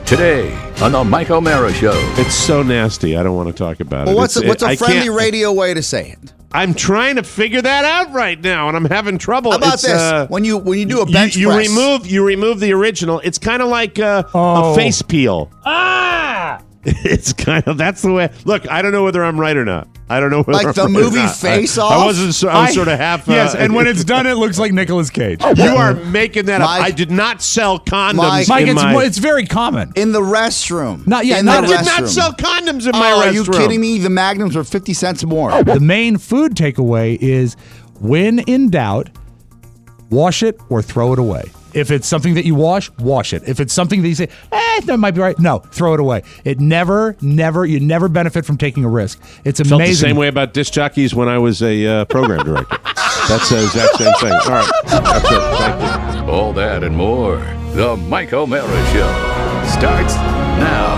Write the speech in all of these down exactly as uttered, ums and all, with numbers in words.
Today on the Mike O'Mara Show. It's so nasty. I don't want to talk about well, it. What's it's, a, what's it, a friendly can't, radio way to say it? I'm trying to figure that out right now, and I'm having trouble. How about it's, this? Uh, when you when you do a bench you, you press, remove you remove the original. It's kind of like uh, Oh. a face peel. Ah! It's kind of that's the way. Look, I don't know whether I'm right or not. I don't know whether Like I'm the right movie or not. Face I, Off? I wasn't. So, I was sort of half. Yes, uh, and when it's done, it looks like Nicolas Cage. you are making that up. Mike- I did not sell condoms. Mike- Mike, in it's, my, mo- it's very common. in the restroom. Not yet, In not the I did not restroom. sell condoms in my Oh, restroom. are you kidding me? The Magnums were fifty cents more. The main food takeaway is when in doubt, wash it or throw it away. If it's something that you wash, wash it. If it's something that you say, eh, that might be right, no, throw it away. It never, never, you never benefit from taking a risk. It's Felt amazing. the same way about disc jockeys when I was a uh, program director. That's the exact same thing. All right, that's it. Thank you. All that and more. The Mike O'Mara Show starts now.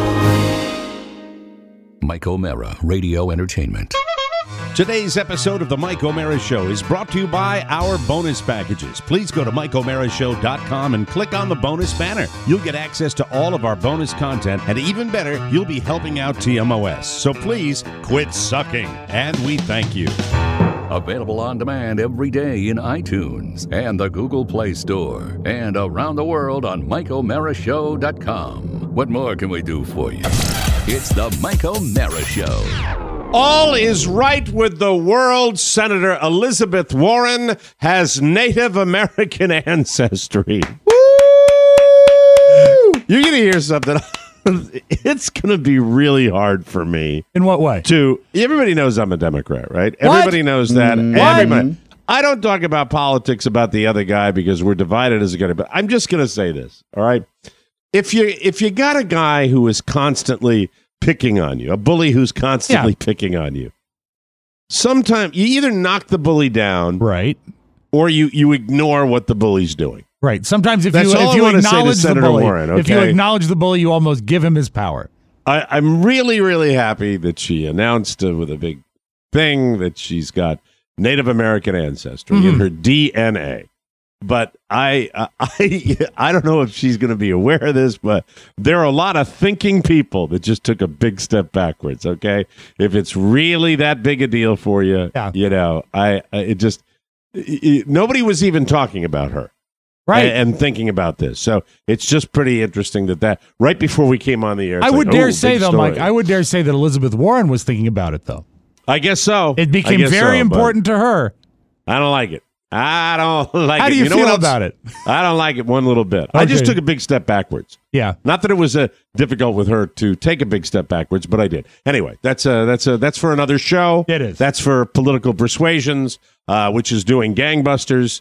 Mike O'Mara Radio Entertainment. Today's episode of the Mike O'Mara Show is brought to you by our bonus packages. Please go to Mike O'Mara Show dot com and click on the bonus banner. You'll get access to all of our bonus content, and even better, you'll be helping out T M O S. So please quit sucking, and we thank you. Available on demand every day in iTunes and the Google Play Store and around the world on Mike O'Mara Show dot com. What more can we do for you? It's the Mike O'Mara Show. All is right with the world. Senator Elizabeth Warren has Native American ancestry. Woo! You're going to hear something. It's going to be really hard for me In what way? to. Everybody knows I'm a Democrat, right? Everybody knows that. Everybody. I don't talk about politics about the other guy because we're divided as a guy. But I'm just going to say this. All right. If you if you got a guy who is constantly picking on you, a bully who's constantly Yeah. picking on you, sometimes you either knock the bully down Right. or you you ignore what the bully's doing. Right. Sometimes if That's you all if I you wanna say to acknowledge the Senator bully, Warren, if you okay? acknowledge the bully, you almost give him his power. I, I'm really, really happy that she announced uh, with a big thing that she's got Native American ancestry in Mhm. her D N A. But I, uh, I, I don't know if she's going to be aware of this, but there are a lot of thinking people that just took a big step backwards. Okay, if it's really that big a deal for you, Yeah. you know, I, I it just it, it- nobody was even talking about her. Right. And, and thinking about this. So it's just pretty interesting that that right before we came on the air. it's I would like, dare oh, say, big though, story. Mike, I would dare say that Elizabeth Warren was thinking about it, though. I guess so. It I became guess very so, but important to her. I don't like it. I don't like How it. do you, know feel what else? about it? I don't like it one little bit. I just Okay. took a big step backwards. Yeah. Not that it was uh, difficult with her to take a big step backwards, but I did. Anyway, that's uh, that's uh, that's for another show. It is. That's for Political Persuasions, uh, which is doing gangbusters.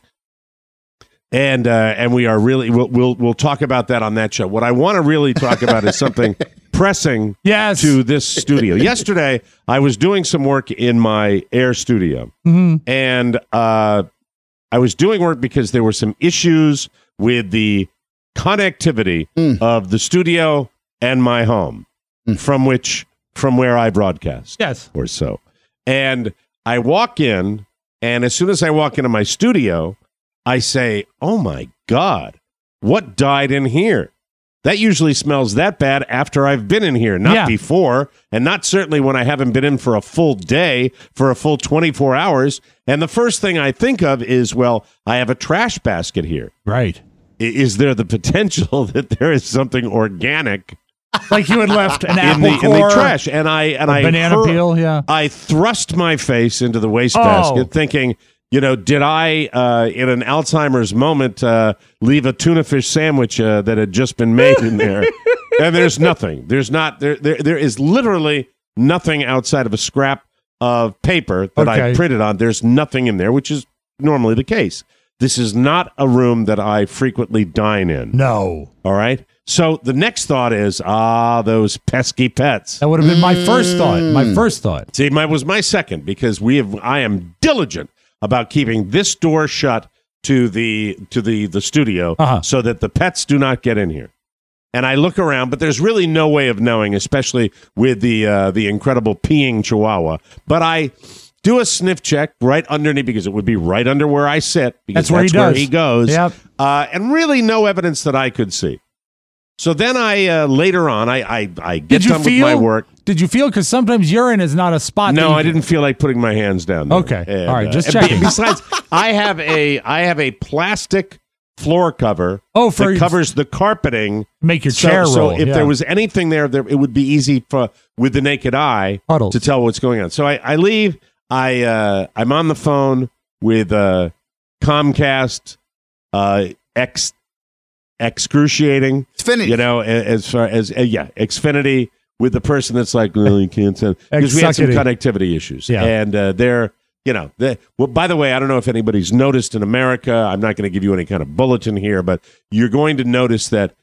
And uh, and we are really we'll, we'll we'll talk about that on that show. What I want to really talk about is something pressing Yes. to this studio. Yesterday, I was doing some work in my Air studio, Mhm. and uh, I was doing work because there were some issues with the connectivity Mm. of the studio and my home, Mm. from which from where I broadcast Yes. or so. And I walk in, and as soon as I walk into my studio, I say, "Oh my God, what died in here?" That usually smells that bad after I've been in here, not Yeah. before, and not certainly when I haven't been in for a full day, for a full twenty-four hours. And the first thing I think of is, well, I have a trash basket here. Right. I- Is there the potential that there is something organic Like you had left an in apple the, in core, the trash? And I and a I banana hur- peel, yeah. I thrust my face into the Oh. wastebasket, thinking, you know, did I, uh, in an Alzheimer's moment, uh, leave a tuna fish sandwich uh, that had just been made in there? And there's nothing. There's not. There, there. There is literally nothing outside of a scrap of paper that I Okay. printed on. There's nothing in there, which is normally the case. This is not a room that I frequently dine in. No. All right. So the next thought is, ah, those pesky pets. That would have been my first thought. My first thought. See, my was my second because we have. I am diligent about keeping this door shut to the to the the studio Uh-huh. so that the pets do not get in here. And I look around, but there's really no way of knowing, especially with the uh, the incredible peeing Chihuahua. But I do a sniff check right underneath because it would be right under where I sit because That's where he that's where does. he goes. Yep. Uh, and really, no evidence that I could see. So then I uh, later on I I, I get Did you done feel? with my work. Did you feel? Because sometimes urine is not a spot. No, that you I didn't feel like putting my hands down there. Okay. And, All right, just uh, checking. Besides, I have a I have a plastic floor cover Oh, for that your- covers the carpeting. Make your so, chair so roll. if yeah. there was anything there, there it would be easy for with the naked eye Puddles. to tell what's going on. So I, I leave. I uh, I'm on the phone with uh, Comcast. Uh, ex excruciating. Xfinity. You know, a- as far as uh, yeah, Xfinity with the person that's like, well, you can't send because we had some Exuckity. connectivity issues, Yeah. and uh, they're. You know, they, well, by the way, I don't know if anybody's noticed in America, I'm not going to give you any kind of bulletin here, but you're going to notice that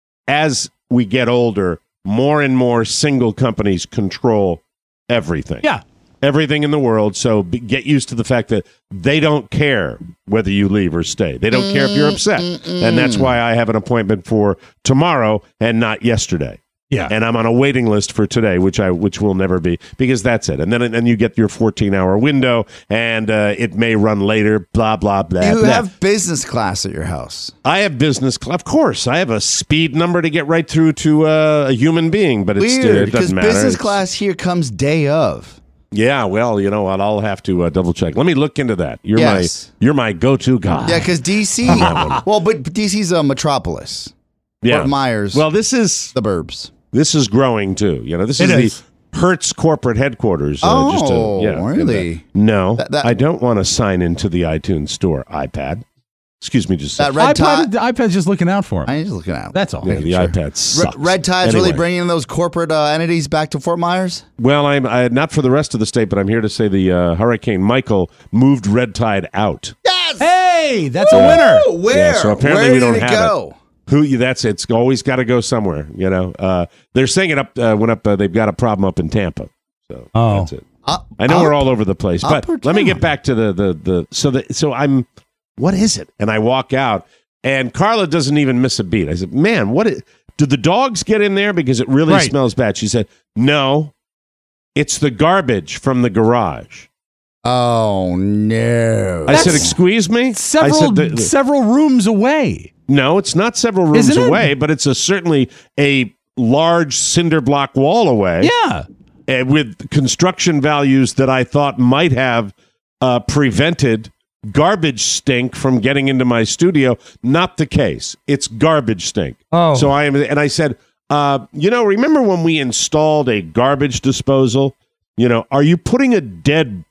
as we get older, more and more single companies control everything. Yeah. Everything in the world. So be, get used to the fact that they don't care whether you leave or stay. They don't care if you're upset. And that's why I have an appointment for tomorrow and not yesterday. Yeah. And I'm on a waiting list for today, which I which will never be, because that's it. And then and then you get your fourteen hour window, and uh, it may run later. Blah blah blah. You blah. have business class at your house. I have business, cl- of course. I have a speed number to get right through to uh, a human being, but it's, uh, Weird, it because doesn't matter. business It's- class here comes day of. Yeah, well, you know what? I'll have to uh, double check. Let me look into that. You're Yes. my you're my go to guy. Yeah, because D C. well, but D C's a metropolis. Yeah. Fort Myers, Well, this is the burbs. this is growing too. You know, this is It the is. Hertz corporate headquarters. Oh, just to, yeah, really? No, That- that- I don't want to sign into the iTunes store iPad. Excuse me, just a That second. red tie. iPad, the iPad's just looking out for him. I ain't just looking out. That's all. Yeah, the Sure. iPad Re- sucks. Red Tide's really Anyway. bringing those corporate uh, entities back to Fort Myers. Well, I'm I, not for the rest of the state, but I'm here to say the uh, Hurricane Michael moved Red Tide out. Yes. Hey, that's a winner. Ooh, where? Yeah, so apparently where we did don't it have go? Who? That's it's always got to go somewhere. You know, uh, they're saying it up uh, went up. Uh, they've got a problem up in Tampa. So Oh. that's it. Up, I know up. we're all over the place, up but or let me down? get back to the the the. So the so I'm. What is it? And I walk out, and Carla doesn't even miss a beat. I said, "Man, what? Is, did the dogs get in there because it really Right. smells bad?" She said, "No, it's the garbage from the garage." Oh no! I said, That's "Excuse me." I Several said, the- the- several rooms away. No, it's not several rooms Isn't it? away, but it's a certainly a large cinder block wall away. Yeah. uh, with construction values that I thought might have uh, prevented garbage stink from getting into my studio. Not the case. It's garbage stink. Oh. So I am, and I said, uh, you know, remember when we installed a garbage disposal? You know, are you putting a dead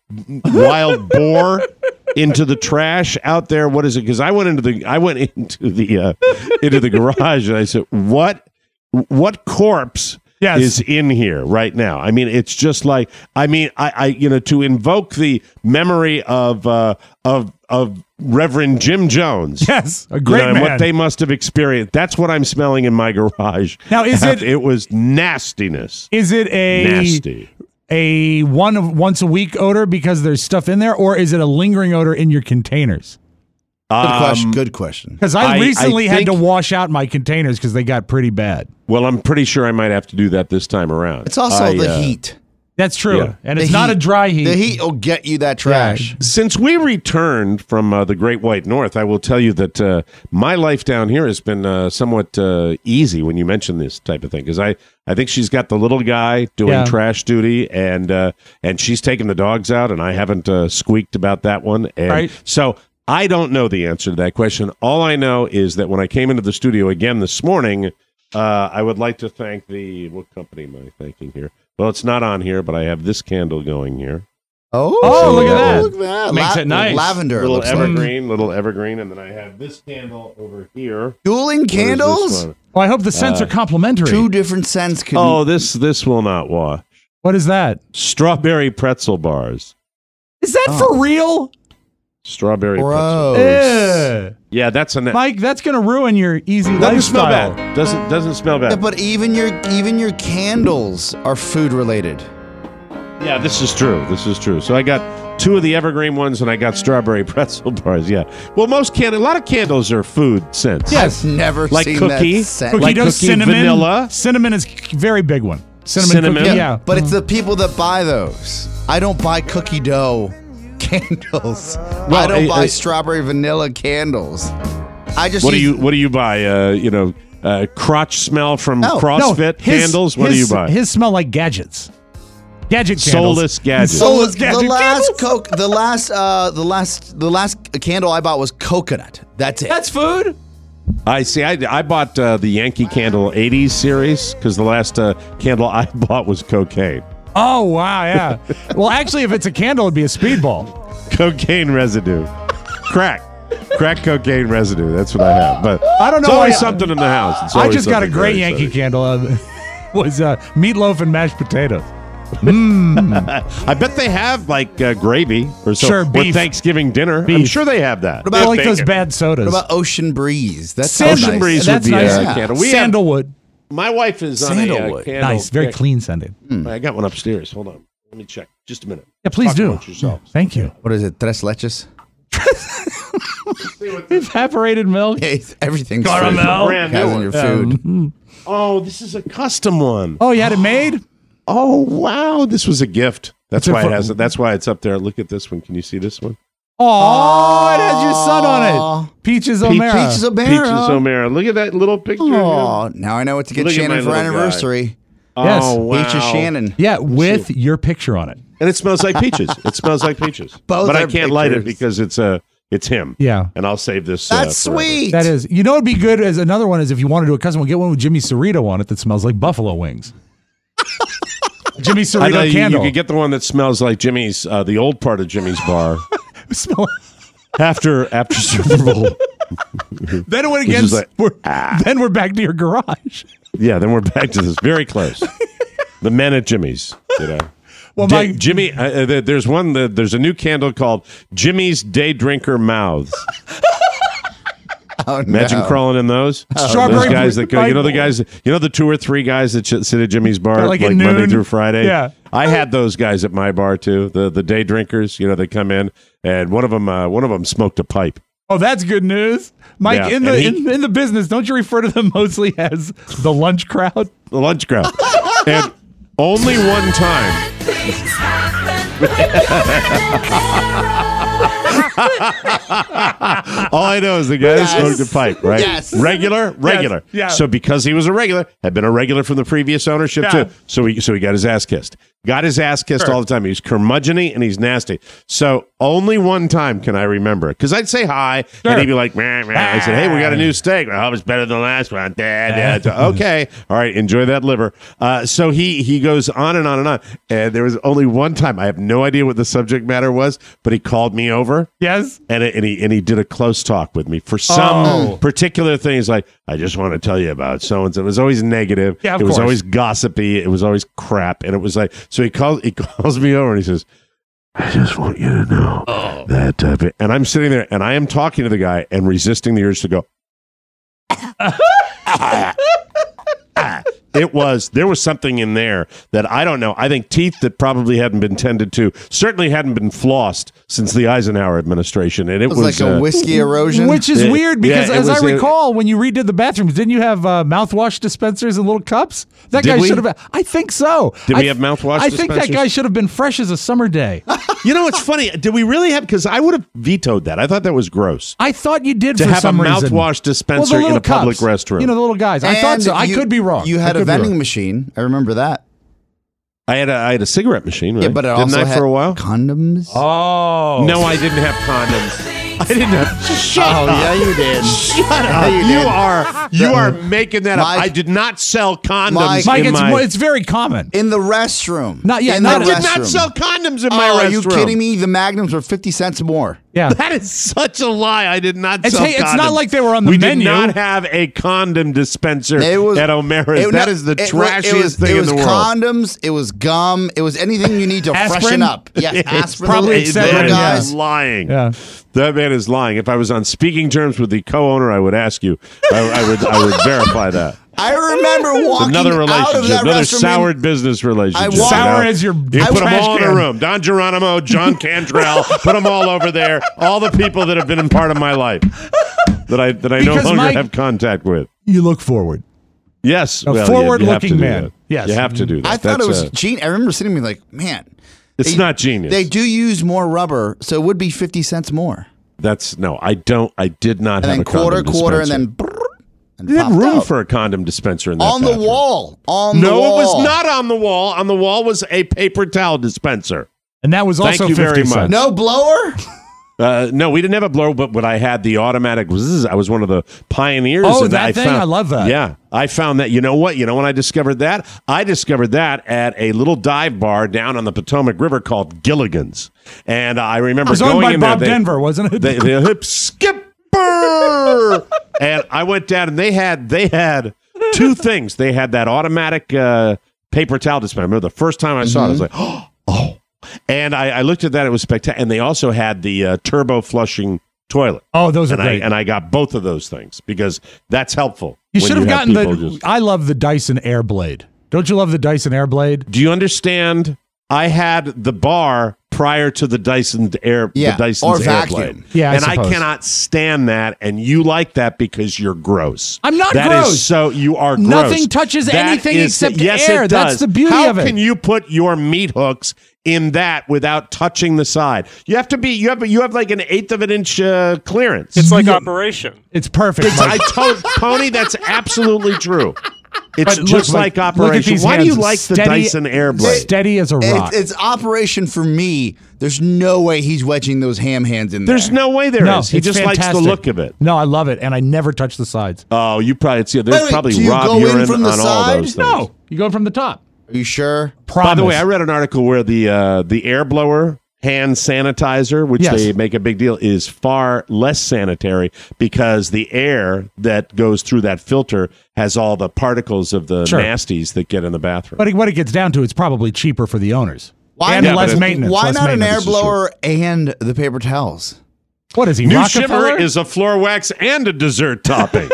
wild boar into the trash out there? What is it? Because I went into the I went into the uh, into the garage and I said, what what corpse Yes. is in here right now? I mean, it's just like I mean, I, I you know, to invoke the memory of uh, of of Reverend Jim Jones. Yes, a You great know, and man. what they must have experienced. That's what I'm smelling in my garage. Now, is it- It was nastiness. Is it a Nasty. a one of once a week odor because there's stuff in there, or is it a lingering odor in your containers? Good Um, question. Good question. Because I, I- I recently had to think- wash out my containers because they got pretty bad. Well, I'm pretty sure I might have to do that this time around. It's also I, the uh, heat. That's true, Yeah. and The it's not heat. a dry heat. The heat will get you that trash. Since we returned from uh, the Great White North, I will tell you that uh, my life down here has been uh, somewhat uh, easy when you mention this type of thing, because I, I think she's got the little guy doing Yeah. trash duty, and uh, and she's taking the dogs out, and I haven't uh, squeaked about that one. And Right. So I don't know the answer to that question. All I know is that when I came into the studio again this morning, uh, I would like to thank the, what company am I thanking here? Well, it's not on here, but I have this candle going here. Oh, Oh, look at that. Look at that. Makes it nice. Lavender. it Little looks like. evergreen, little evergreen, and then I have this candle over here. Dueling What is this candles. one? well, I hope the scents Uh, are complimentary. Two different scents. Could Oh, this this will not wash. What is that? Strawberry pretzel bars. Is that for real? Strawberry pretzel. gross. Ugh. Yeah, that's a. Mike, that's going to ruin your easy doesn't smell lifestyle. bad. Doesn't doesn't smell bad. Yeah, but even your even your candles are food related. Yeah, this is true. This is true. So I got two of the evergreen ones, and I got strawberry pretzel bars. Yeah. Well, most can a lot of candles are food scents. Yes. I've never Like seen cookie? that scent. Cookie Like dough, cookie, cinnamon, vanilla. Cinnamon is a very big one. Cinnamon, Cinnamon? cookie, Yeah, yeah. But it's the people that buy those. I don't buy cookie dough candles. I Well, don't uh, buy uh, strawberry vanilla candles. I just What do use- you What do you buy? Uh, you know, uh, crotch smell from No, CrossFit his- candles? What his, do you buy? His smell like gadgets. Gadget candles. Soulless gadgets. So Soulless the gadget last candles. coke, the last, uh, the last, the last candle I bought was coconut. That's it. That's food. I see. I, I bought uh, the Yankee Candle eighties series because the last uh, candle I bought was cocaine. Oh wow, yeah. Well, actually, if it's a candle, it'd be a speedball. Cocaine residue. Crack. Crack cocaine residue. That's what I have. But I don't know it's always why- something in the house. It's I always just got a something great very Yankee exciting. candle. Uh, was uh, meatloaf and mashed potatoes. I bet they have like uh, gravy or so Sure, with beef. Thanksgiving dinner. I'm Beef. sure they have that. What about I like those bacon? bad sodas. What about Ocean Breeze? That's Sand- nice. Breeze That's would be nice. a Yeah. candle. We have, Sandalwood. my wife is on a uh, Sandalwood. candle. Nice, very yeah, clean scented. I got one upstairs. Hold on. Let me check. Just a minute. Yeah, please Talk do. amongst yourselves. Thank you. What is it? Tres leches? Evaporated milk. Hey, everything's Caramel. Brand Has new in one. your food. Um, Oh, this is a custom one. oh, you had it made? Oh, wow. This was a gift. That's It's a why it fr- has it. That's why it's up there. Look at this one. Can you see this one? Oh, it has your son on it. Peaches O'Mara. Peaches O'Mara. Peaches O'Mara. Look at that little picture. Oh, now I know what to get Look at Shannon my for little guy. anniversary. Yes. Oh, wow. Peaches Shannon. Yeah, with your picture on it. And it smells like peaches. It smells like peaches. Both but I are can't light it pictures. because it's a it's him. Yeah. And I'll save this. uh, That's forever. sweet. That is. You know what'd be good as another one is if you want to do a custom one, get one with Jimmy Cerrito on it that smells like buffalo wings. Jimmy I Cerrito thought you, you candle. could get the one that smells like Jimmy's, uh, the old part of Jimmy's bar Smell- after after Super Bowl. then it went Which is against. like, we're, then we're back to your garage. Yeah, then we're back to this. Very close. The men at Jimmy's. You know. Well, Day- my Jimmy, uh, uh, there- there's one. That, there's a new candle called Jimmy's Day Drinker Mouths. Oh, Imagine no. crawling in those. Strawberry those guys that go. You know the Bible. guys. You know the two or three guys that ch- sit at Jimmy's bar Like like, at Monday noon? through Friday. Yeah. I had those guys at my bar too. The the day drinkers. You know they come in and one of them uh, one of them smoked a pipe. oh, that's good news, Mike. Yeah, in the and he- in, in the business, don't you refer to them mostly as the lunch crowd? The lunch crowd. And only one time. All I know is the guy Yes. smoked a pipe, right? Yes. Regular, regular. yeah. So because he was a regular, had been a regular from the previous ownership Yeah. too. So he so he got his ass kissed. Got his ass kissed Sure. all the time. He's curmudgeon-y and he's nasty. So only one time can I remember it. Because I'd say hi, Sure. and he'd be like, meh, meh. I said, hey, we got a new steak. I hope it's better than the last one. Dad, dad. Okay. All right. Enjoy that liver. Uh, so he he goes on and on and on. And there was only one time. I have no idea what the subject matter was, but he called me over. Yes. And, it, and he and he did a close talk with me for some Oh. particular things. Like, I just want to tell you about so and so. It was always negative. Yeah, of it was course. always gossipy. It was always crap. And it was like, so he calls he calls me over and he says, I just want you to know that. Uh, and I'm sitting there and I am talking to the guy and resisting the urge to go. It was, there was something in there that I don't know. I think teeth that probably hadn't been tended to, certainly hadn't been flossed since the Eisenhower administration. And it, It was, was, like a uh, whiskey erosion. Which is Yeah, weird because, yeah, it as I was- recall, when you redid the bathrooms, didn't you have uh, mouthwash dispensers in little cups? That Did guy we? should have. I think so. Did I we have mouthwash I think that dispensers? guy should have been fresh as a summer day. You know, it's funny. Did we really have? Because I would have vetoed that. I thought that was gross. I thought you did To for have a some reason. mouthwash dispenser Well, the in a little public cups. restroom. You know, the little guys. I thought And so. I you- could be wrong. You I had could a be vending wrong. machine. I remember that. I had a I had a cigarette machine, right? Yeah, but it didn't also I had for a while? condoms. Oh No, I didn't have condoms. I didn't have. Shut Oh, up. yeah, you did. Shut Yeah, up. you You did. are you are making that up. Mike- I did not sell condoms Mike- Mike, in it's my. mo- it's very common. In the restroom. Not yet, In not- the I did not restroom. sell condoms in my Oh, restroom. are you kidding me? The Magnums were fifty cents more. Yeah. That is such a lie. I did not It's- sell hey, it's condoms. not like they were on the we menu. did not have a condom dispenser It was at O'Mara's. it- that no, is the it was- trashiest it was, thing it was in the world. condoms. It was gum. It was anything you need to Aspirin? freshen up. Yes, It's aspirin. probably the that little Excedrin, man yeah. guys. is lying. Yeah. That man is lying. If I was on speaking terms with the co-owner, I would ask you. I, I would. I would verify that. I remember It's walking another out of relationship, that another restroom. soured business relationship. walked- Sour you know? as your You I put them trash all in can. a room. Don Geronimo, John Cantrell, put them all over there. All the people that have been a part of my life that I that I no Because, longer Mike- have contact with. You look forward. Yes, A well, yeah, you have to forward-looking do man. that. Yes. you have to do that. I thought That's, it was uh, genius. I remember sitting there like, man, it's they- not genius. they do use more rubber, so it would be fifty cents more. That's no. I don't. I did not And have then a condom quarter, quarter, and dispenser. then brrr, and You had popped room out. for a condom dispenser in that on the bathroom. wall. On No, the wall. it was not on the wall. On the wall was a paper towel dispenser. And that was Thank also you very fifty cents. much. No blower. Uh, no, we didn't have a blower, but when I had the automatic, zzz, I was one of the pioneers. Oh, and that I thing? found- I love that. Yeah, I found that. You know what? You know when I discovered that? I discovered that at a little dive bar down on the Potomac River called Gilligan's, and I remember It was going owned by in Bob there. They- Denver, wasn't it? They, the hip skipper, and I went down, and they had they had two things. They had that automatic uh, paper towel dispenser. I remember the first time I saw it, I was like, oh. And I, I looked at that; it was spectacular. And they also had the uh, turbo flushing toilet. Oh, those are and great. I, and I got both of those things because that's helpful. You when should have gotten the. people just- I love the Dyson Airblade. Don't you love the Dyson Airblade? Do you understand? I had the bar prior to the Dyson Air, Yeah, the Dyson's or vacuum. Airblade. Yeah, I and I suppose. cannot stand that. And you like that because you're gross. I'm not That gross. is so you are gross. Nothing touches That anything is- except yes, air. It does. That's the beauty How of it. can you put your meat hooks in that without touching the side? You have to be. You have. You have like an eighth of an inch uh, clearance. It's like Operation. It's perfect. It's, I told Pony that's absolutely true. It's But just look, like look at Operation. these Why do you hands. like the Steady- Dyson Airblade? Steady as a rock. It's, it's operation for me. There's no way he's wedging those ham hands in there. There's no way there is. no, He it's just likes fantastic. the look of it. No, I love it, and I never touch the sides. Oh, you probably see. There's Wait, wait, probably do you raw go in urine from the on all side? those things. No, you go from the top. Are you sure? Promise. By the way, I read an article where the uh, the air blower hand sanitizer, which Yes. they make a big deal, is far less sanitary because the air that goes through that filter has all the particles of the Sure. nasties that get in the bathroom. But what it gets down to, it's probably cheaper for the owners. Why and not- less but it- maintenance. Why less not an air maintenance. blower and the paper towels? What is he, New Rockefeller? Shimmer is a floor wax and a dessert topping.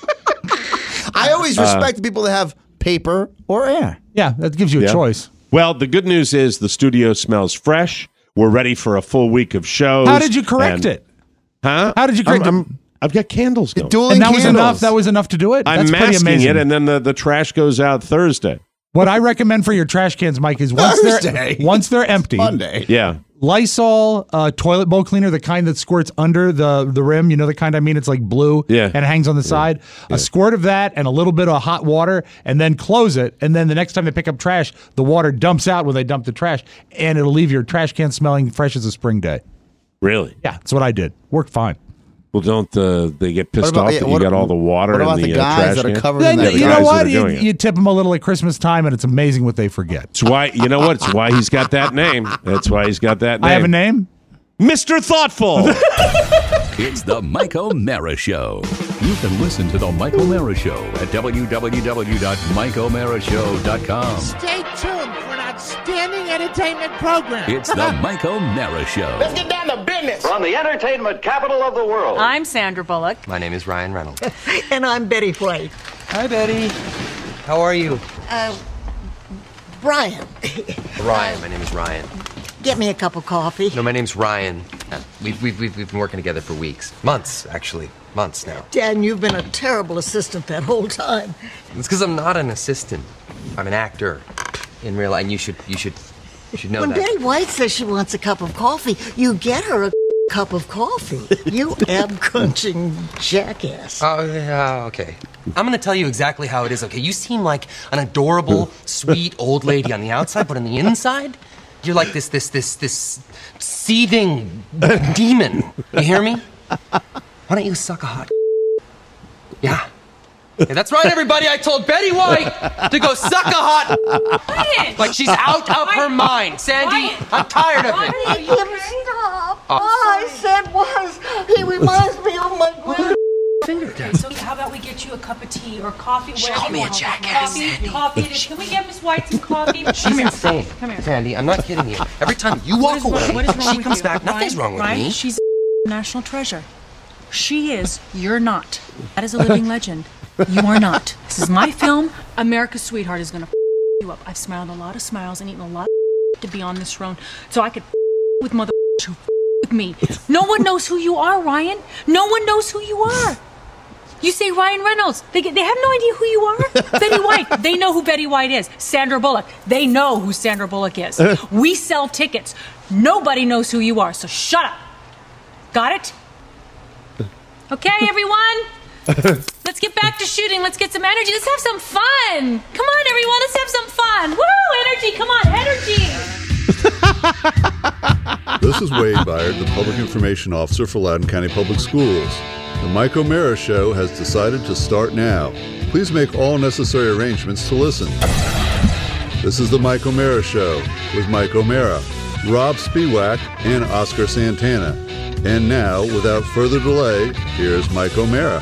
I always respect the people that have paper or air. Yeah, that gives you a Yeah. choice. Well, the good news is the studio smells fresh. We're ready for a full week of shows. How did you correct and- it? Huh? How did you correct I'm, it? I'm, I've got candles going. Dueling And that was candles. enough. That was enough to do it. I'm That's pretty masking amazing. it, and then the, the trash goes out Thursday. What I recommend for your trash cans, Mike, is once they're Thursday. once they're empty, Monday. Yeah. Lysol uh, toilet bowl cleaner, the kind that squirts under the the rim. You know the kind I mean. It's like blue, Yeah. and it hangs on the side. A squirt of that and a little bit of hot water, and then close it. And then the next time they pick up trash, the water dumps out when they dump the trash, and it'll leave your trash can smelling fresh as a spring day. Really? Yeah, that's what I did. Worked fine. Well, don't uh, they get pissed What about- off yeah, that what- you got all the water What in about the, the uh, guys trash that are can? covered Then in that? the you guys know that what? are You, doing it. you tip them a little at Christmas time, and it's amazing what they forget. It's why you know what? It's why he's got that name. That's why he's got that name. I have a name. Mister Thoughtful. It's the Mike O'Mara Show. You can listen to the Mike O'Mara Show at w w w dot mike o'mara show dot com. Stay tuned for an outstanding entertainment program. It's the Mike O'Mara Show. Let's get down to business. From the entertainment capital of the world. I'm Sandra Bullock. My name is Ryan Reynolds. And I'm Betty White. Hi, Betty. How are you? Uh, Brian, Ryan. My name is Ryan. get me a cup of coffee. No, my name's Ryan. Uh, We've, we've, we've, we've been working together for weeks. Months, actually. Months now. Dan, you've been a terrible assistant that whole time. It's because I'm not an assistant. I'm an actor. In real life, and you should, you should, you should know When that. Betty White says she wants a cup of coffee, you get her a cup of coffee. You ab-crunching jackass. Oh, yeah, okay. I'm gonna tell you exactly how it is, okay? You seem like an adorable, sweet old lady on the outside, but on the inside, you're like this, this, this, this seething demon. You hear me? Why don't you suck a hot? Yeah. Yeah, that's right, everybody. I told Betty White to go suck a hot. Ryan! Like she's out of her mind. Sandy, Ryan! I'm tired of it. Make him stop. All I said was, he reminds me of my grand... So how about we get you a cup of tea or coffee? She whatever called you me a want. jackass, Coffee, Sandy. coffee. Can we get Miss White some coffee? She's Come here. insane. Come here. Sandy, I'm not kidding you. Every time you What walk is wrong- away, what is wrong she with comes you? back. Nothing's Ryan, wrong with Ryan, me. She's a national treasure. She is. You're not. That is a living legend. You are not. This is my film. America's Sweetheart is gonna you up. I've smiled a lot of smiles and eaten a lot of to be on this throne, so I could with mother who with me. No one knows who you are, Ryan. No one knows who you are. You say Ryan Reynolds. They get, they have no idea who you are. Betty White. They know who Betty White is. Sandra Bullock. They know who Sandra Bullock is. We sell tickets. Nobody knows who you are. So shut up. Got it? Okay, everyone. Let's get back to shooting. Let's get some energy. Let's have some fun. Come on, everyone. Let's have some fun. Woo! Energy. Come on, energy. This is Wade Byard, the Public Information Officer for Loudoun County Public Schools. The Mike O'Mara Show has decided to start now. Please make all necessary arrangements to listen. This is the Mike O'Mara Show with Mike O'Mara, Rob Spiewak, and Oscar Santana. And now, without further delay, here's Mike O'Mara.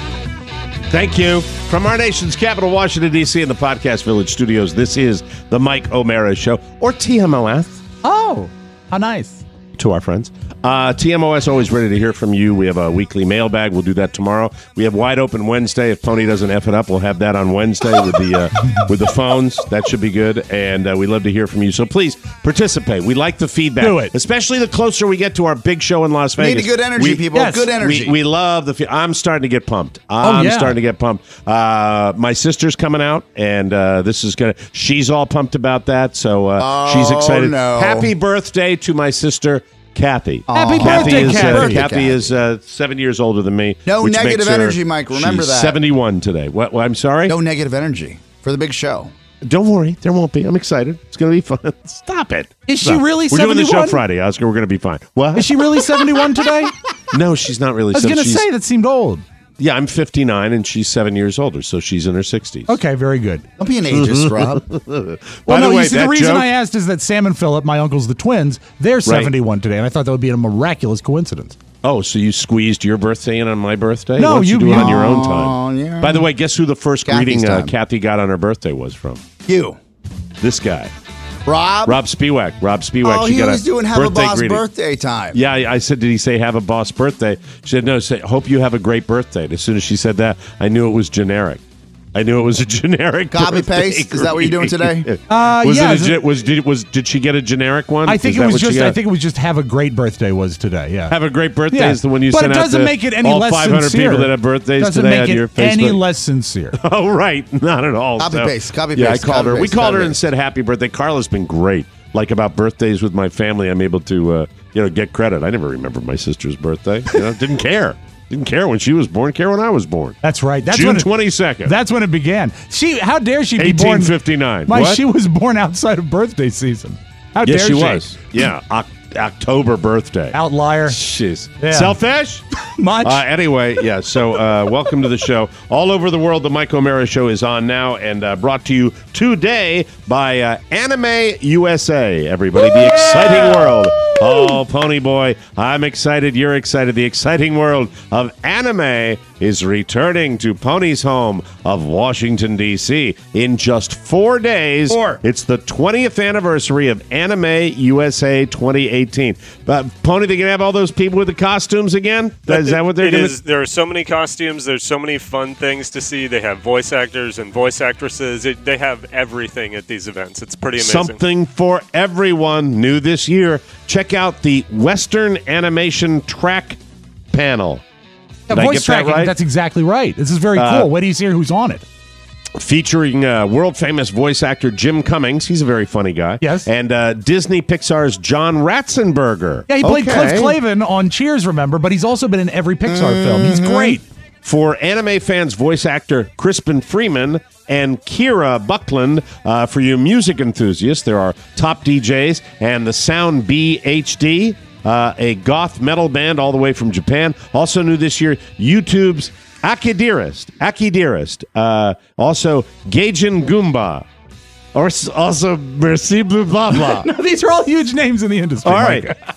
Thank you. From our nation's capital, Washington, D C, and the Podcast Village studios, this is the Mike O'Mara Show, or T M O S. Oh, how nice. To our friends. Uh, T M O S always ready to hear from you. We have a weekly mailbag. We'll do that tomorrow. We have Wide Open Wednesday. If Pony doesn't F it up, we'll have that on Wednesday with the uh, with the phones. That should be good. And uh, we love to hear from you. So please participate. We like the feedback. Do it. Especially the closer we get to our big show in Las Vegas. Need good energy, we, people. Yes. Good energy. We, we love the fe- I'm starting to get pumped. I'm yeah. starting to get pumped. Uh, my sister's coming out, and uh, this is going to, she's all pumped about that. So uh, Oh, she's excited. no. Happy birthday to my sister, Kathy. Happy Kathy birthday, is, Kathy. Uh, Birthday, Kathy Kathy. is uh, seven years older than me. No which negative makes her- energy, Mike. Remember she's that. seventy-one today. What, what? I'm sorry? No negative energy for the big show. Don't worry. There won't be. I'm excited. It's going to be fun. Stop it. Is she Stop. really We're doing the show seventy-one? Friday, Oscar. We're going to be fine. What? Is she really seventy-one today? No, she's not really. I was seven- going to she's- say that seemed old. Yeah, I'm fifty-nine, and she's seven years older, so she's in her sixties. Okay, very good. Don't be an ageist, Rob. Well, By no, the way, you see, that the reason joke- I asked is that Sam and Philip, my uncles, the twins, they're seventy-one today, and I thought that would be a miraculous coincidence. Oh, so you squeezed your birthday in on my birthday? No, Why don't you, you- do it on you- your own Oh, time. yeah. By the way, guess who the first Kathy's greeting uh, time. Kathy got on her birthday was from? You, This guy, Rob. Rob Spiewak. Rob Spiewak. Oh, she he got was a doing have a birthday boss greeting. birthday time. Yeah, I I said, did he say have a boss birthday? She said, no, say, hope you have a great birthday. And as soon as she said that, I knew it was generic. I knew it was a generic Copy birthday paste? Is that what you're doing greeting. today? Uh, was yeah, it a, is ge- it- was did was did she get a generic one? I think Is it that was what she just. got? I think it was just have a great birthday was today. Yeah. Have a great birthday Yeah. is the one you But sent it out doesn't to make it any all less five hundred sincere. people that have birthdays doesn't today make on your it any Facebook. less sincere. Oh, right. Not at all. Copy So- paste, copy Yeah, I paste, called copy her. We paste, called copy her and paste. said happy birthday. Carla's been great. Like about birthdays with my family, I'm able to, uh, you know, get credit. I never remembered my sister's birthday. You know, didn't care. Didn't care when she was born. Care when I was born. That's right. That's June when it- twenty-second. That's when it began. She. How dare she be born? eighteen fifty-nine. My, What? she was born outside of birthday season. How Yes, dare she she? was. Yeah, Oc- October birthday. Outlier. Jeez. Yeah. Selfish? Much. Uh, anyway, yeah, so uh, welcome to the show. All over the world, the Mike O'Mara Show is on now and uh, brought to you today by uh, Anime U S A, everybody. The exciting world. Oh, Pony Boy, I'm excited. You're excited. The exciting world of anime is returning to Pony's home of Washington, D C in just four days. Four. It's the twentieth anniversary of Anime U S A twenty eighteen. But Pony, they going to have all those people with the costumes again? Is that what they're It going is. There are so many costumes. There's so many fun things to see. They have voice actors and voice actresses. It, they have everything at these events. It's pretty amazing. Something for everyone new this year. Check out the Western Animation Track Panel. Yeah, Did I voice get that tracking. right? That's exactly right. This is very Uh, cool. Wait till you see who's on it. Featuring uh, world-famous voice actor Jim Cummings. He's a very funny guy. Yes. And uh, Disney Pixar's John Ratzenberger. Yeah, he played Okay. Cliff Clavin on Cheers, remember? But he's also been in every Pixar film. He's Mm-hmm. great. For anime fans, voice actor Crispin Freeman and Kira Buckland. Uh, for you music enthusiasts, there are Top D Js and the Sound B H D, uh, a goth metal band all the way from Japan. Also new this year, YouTube's Akidearest. Akidearest. Uh, also, Gaijin Goomba. Or s- also, Merci Blah Blah Blah. No, these are all huge names in the industry. All right. Mike.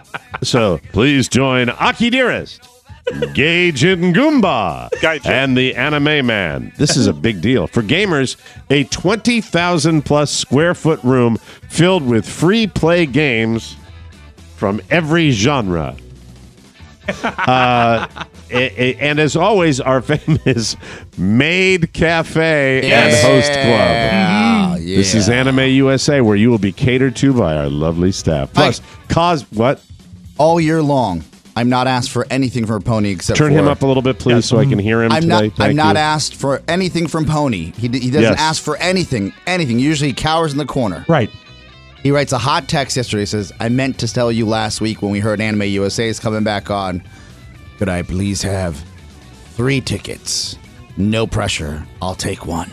So please join Akidearest, Gaijin Goomba, Gaijin. and the Anime Man. This is a big deal. For gamers, a twenty thousand plus square foot room filled with free play games from every genre. uh, a- a- and as always, our famous Maid Cafe and Host Club. Yeah, This yeah. is Anime U S A, where you will be catered to by our lovely staff. Plus, cause what? all year long. I'm not asked for anything from Pony except Turn for him up a little bit, please, so I can hear him I'm today. not. Thank I'm not you. asked for anything from Pony. He, d- he doesn't Yes. ask for anything. Anything. Usually, he cowers in the corner. Right. He writes a hot text yesterday. Says, "I meant to tell you last week when we heard Anime U S A is coming back on. Could I please have Three tickets. No pressure. I'll take one.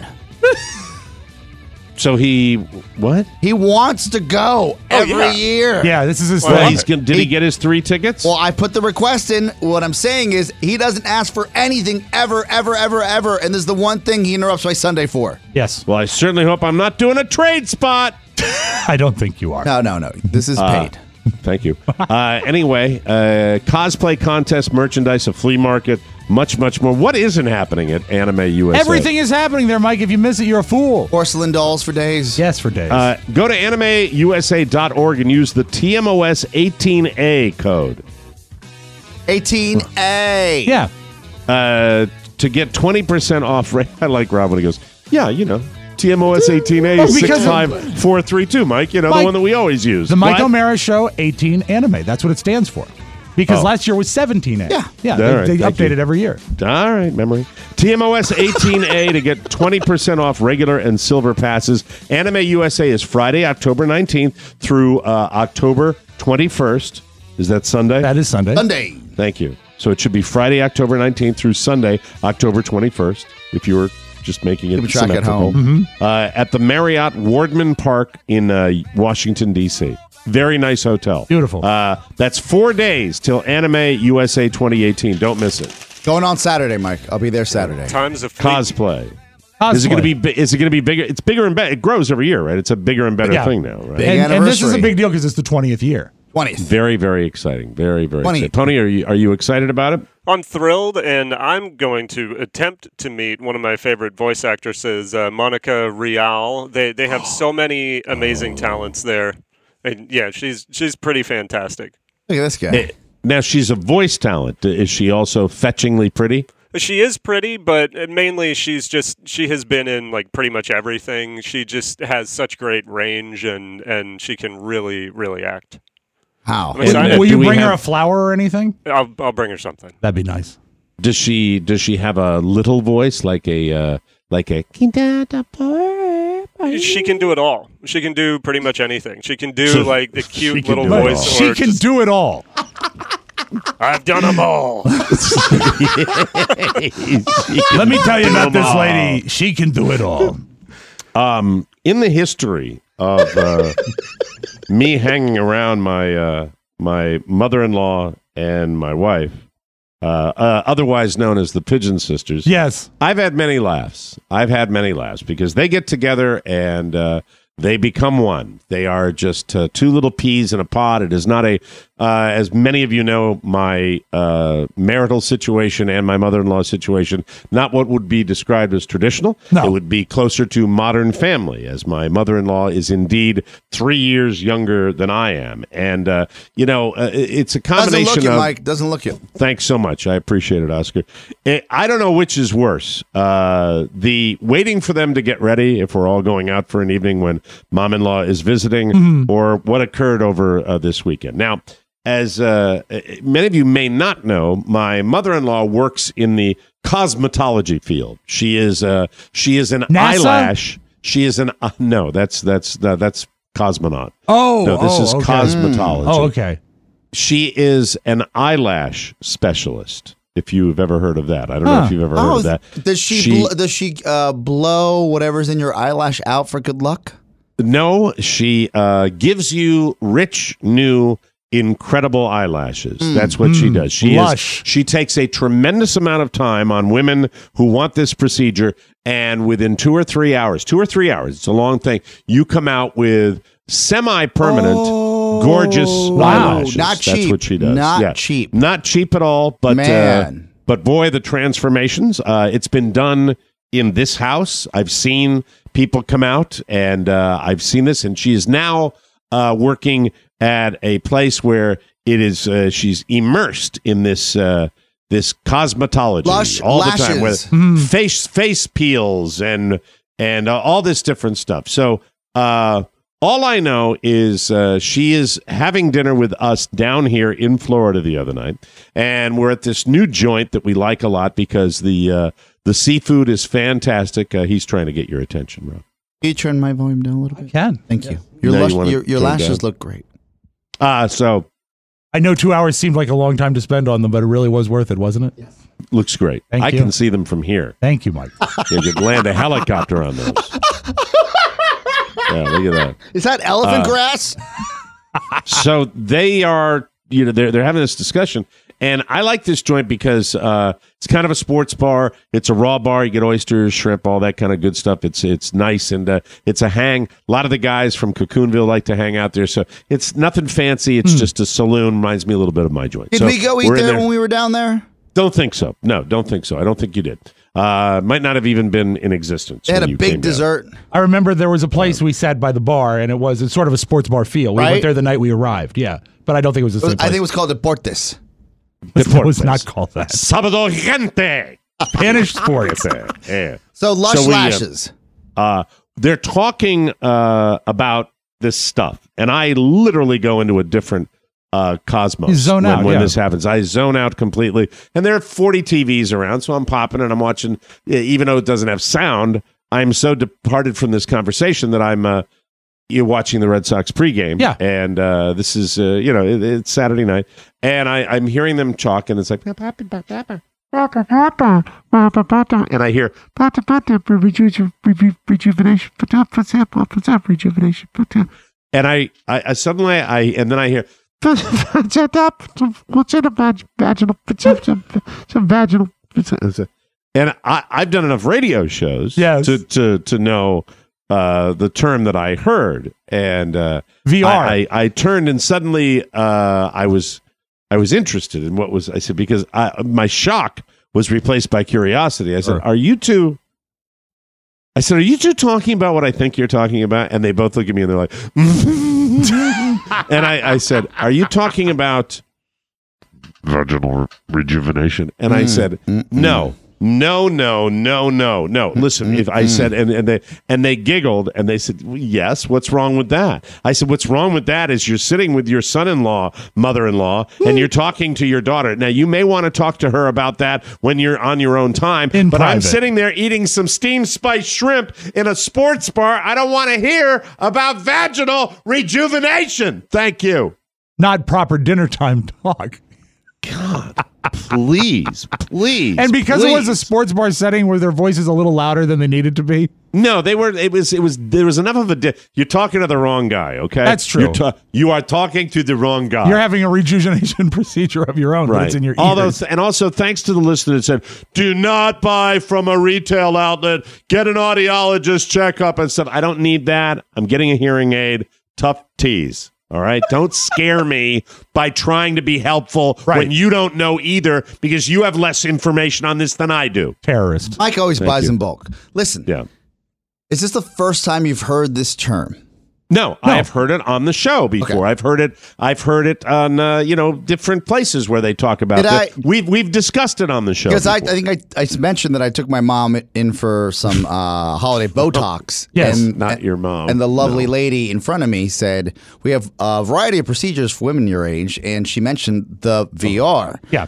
So he what? He wants to go every yeah. year. Yeah, this is his Well, thing. he's gonna, did he, he get his three tickets? Well, I put the request in. What I'm saying is he doesn't ask for anything ever, ever, ever, ever. And this is the one thing he interrupts my Sunday for. Yes. Well, I certainly hope I'm not doing a trade spot. I don't think you are. No, no, no. This is Uh, paid. Thank you. Uh, anyway, uh, cosplay contest, merchandise, a flea market, much, much more. What isn't happening at Anime U S A? Everything is happening there, Mike. If you miss it, you're a fool. Porcelain dolls for days. Yes, for days. Uh, go to anime u s a dot org and use the T M O S eighteen A code. eighteen A. Yeah. Uh, to get twenty percent off. I like Rob when he goes, yeah, you know, T M O S eighteen A is six five four three two, Mike. You know, Mike, the one that we always use. The Mike What? O'Mara Show eighteen Anime. That's what it stands for. Because Oh. last year was seventeen A. Yeah. Yeah. All They, right, they thank update you. it every year. All right, memory. T M O S eighteen A to get twenty percent off regular and silver passes. Anime U S A is Friday, October nineteenth through uh, October twenty-first. Is that Sunday? That is Sunday. Sunday. Thank you. So it should be Friday, October nineteenth through Sunday, October twenty-first, if you were just making it Keep track at symmetrical. home. Uh, at the Marriott Wardman Park in uh, Washington, D C Very nice hotel. Beautiful. Uh, that's four days till Anime U S A twenty eighteen. Don't miss it. Going on Saturday, Mike. I'll be there Saturday. Times of fleet. Cosplay. Cosplay. Is it going to be? bi- Is it going to be bigger? It's bigger and better. It grows every year, right? It's a bigger and better Yeah. thing now, right? Big And, and this is a anniversary. big deal because it's the twentieth year. twentieth. Very, very exciting. Very, very twentieth. exciting. Tony, are you are you excited about it? I'm thrilled, and I'm going to attempt to meet one of my favorite voice actresses, uh, Monica Rial. They they have so many amazing talents there, and yeah, she's she's pretty fantastic. Look at this guy. Eh, Now she's a voice talent. Is she also fetchingly pretty? She is pretty, but mainly she's just she has been in like pretty much everything. She just has such great range, and and she can really really act. How? I'm excited. Will Do you we bring her have- a flower or anything? I'll I'll bring her something. That'd be nice. Does she does she have a little voice like a uh, like a? She can do it all. She can do pretty much anything. She can do So- like the she cute can little do it voice. all. She or can just, do it all. I've done them all. Let me tell you about this lady. She can do it all. Um, in the history of uh, me hanging around my uh, my mother-in-law and my wife, uh, uh, otherwise known as the Pigeon Sisters, Yes. I've had many laughs. I've had many laughs because they get together and uh, they become one. They are just uh, two little peas in a pod. It is not a, uh, as many of you know, my uh, marital situation and my mother-in-law's situation, not what would be described as traditional. No. It would be closer to modern family, as my mother-in-law is indeed three years younger than I am. And, uh, you know, uh, it's a combination Doesn't look it, of... Mike. Doesn't look it. Thanks so much. I appreciate it, Oscar. Eh, I don't know which is worse. Uh, the waiting for them to get ready if we're all going out for an evening when mom-in-law is visiting, Mm-hmm. or what occurred over uh, this weekend. Now, as uh, eh, many of you may not know, my mother-in-law works in the cosmetology field. She is uh, she is an NASA? eyelash. She is an uh, no. That's that's uh, that's cosmonaut. Oh, No, this oh, is okay. cosmetology. Oh, okay. She is an eyelash specialist. If you've ever heard of that, I don't know Huh. if you've ever heard Oh, of that. does she, She- bl- does she uh, blow whatever's in your eyelash out for good luck? No, she uh, gives you rich, new, incredible eyelashes. That's what she does. She lush. is. She takes a tremendous amount of time on women who want this procedure, and within two or three hours, two or three hours, it's a long thing. You come out with semi-permanent, gorgeous Wow. eyelashes. Not That's cheap. what she does. Not Yeah. cheap. Not cheap at all. But Man. Uh, but boy, the transformations. Uh, it's been done in this house. I've seen people come out, and uh, I've seen this, and she is now uh, working at a place where it is. Uh, she's immersed in this uh, this cosmetology Lush all the time, lashes. with face face peels and and uh, all this different stuff. So. Uh, All I know is uh, she is having dinner with us down here in Florida the other night, and we're at this new joint that we like a lot because the uh, the seafood is fantastic. Uh, he's trying to get your attention, Rob. Can you turn my volume down a little bit? I can. Thank you. Your, Now you lush, wanna your, your turn lashes down? look great. Uh, so I know two hours seemed like a long time to spend on them, but it really was worth it, wasn't it? Yes. Looks great. Thank I you. can see them from here. Thank you, Mike. You could land a helicopter on those. Yeah, look at that. Is that elephant Uh, grass? So they are, you know, they're they're having this discussion, and I like this joint because uh, it's kind of a sports bar. It's a raw bar. You get oysters, shrimp, all that kind of good stuff. It's it's nice, and uh, it's a hang. A lot of the guys from Cocoonville like to hang out there, so it's nothing fancy. It's just a saloon. Reminds me a little bit of my joint. Did So we go eat we're in there when we were down there? Don't think so. No, don't think so. I don't think you did. Uh, might not have even been in existence. They had when a you big came down. dessert. I remember there was a place we sat by the bar, and it was it's sort of a sports bar feel. We Right? went there the night we arrived, yeah. But I don't think it was the It was- same I think it place. was called Deportes. It was not called that. Sábado Gente. Spanish sports. Yeah. So Lush So we, uh, Lashes. Uh, they're talking uh, about this stuff, and I literally go into a different uh, cosmos You zone when, out, when yeah. this happens. I zone out completely, and there are forty T Vs around, so I'm popping and I'm watching. Even though it doesn't have sound, I'm so departed from this conversation that I'm uh, you watching the Red Sox pregame. Yeah, and uh, this is uh, you know it, it's Saturday night, and I, I'm hearing them talk, and it's like. And I hear rejuvenation, rejuvenation, and I, I, I suddenly I and then I hear what's in a vaginal, vaginal, and I, I've done enough radio shows yes. to to to know uh, the term that I heard, and uh, V R. I, I, I turned and suddenly uh, I was. I was interested in what was I said because I, my shock was replaced by curiosity. I said, Sure. "Are you two?" I said, "Are you two talking about what I think you're talking about?" And they both look at me and they're like, and I, I said, "Are you talking about vaginal rejuvenation?" And I said, "No." No, no, no, no, no. Listen, if I said, and, and they and they giggled, and they said, well, "Yes, what's wrong with that?" I said, "What's wrong with that is you're sitting with your son-in-law, mother-in-law, and you're talking to your daughter. Now, you may want to talk to her about that when you're on your own time, In but I'm private. sitting there eating some steamed spiced shrimp in a sports bar. I don't want to hear about vaginal rejuvenation. Thank you." Not proper dinner time talk. God, please, please. And because it was a please. sports bar setting where their voices a little louder than they needed to be. No, they were. It was. It was. There was enough of a. Di- you're talking to the wrong guy. Okay, That's true. You're ta- you are talking to the wrong guy. You're having a rejuvenation procedure of your own, but right. it's in your Although, ears. and also thanks to the listener that said, "Do not buy from a retail outlet. Get an audiologist checkup and stuff." I don't need that. I'm getting a hearing aid. Tough tease. All right. Don't scare me by trying to be helpful Right. when you don't know either because you have less information on this than I do. Terrorist. Mike always Thank buys you. in bulk. Listen, Yeah. is this the first time you've heard this term? No, No. I have heard it on the show before. Okay. I've heard it. I've heard it on uh, you know different places where they talk about Did it. I- We've we've discussed it on the show Because I, I before. think I, I mentioned that I took my mom in for some uh, holiday Botox. Yes, and, not your mom. And the lovely No. lady in front of me said, "We have a variety of procedures for women your age," and she mentioned the V R. Yeah.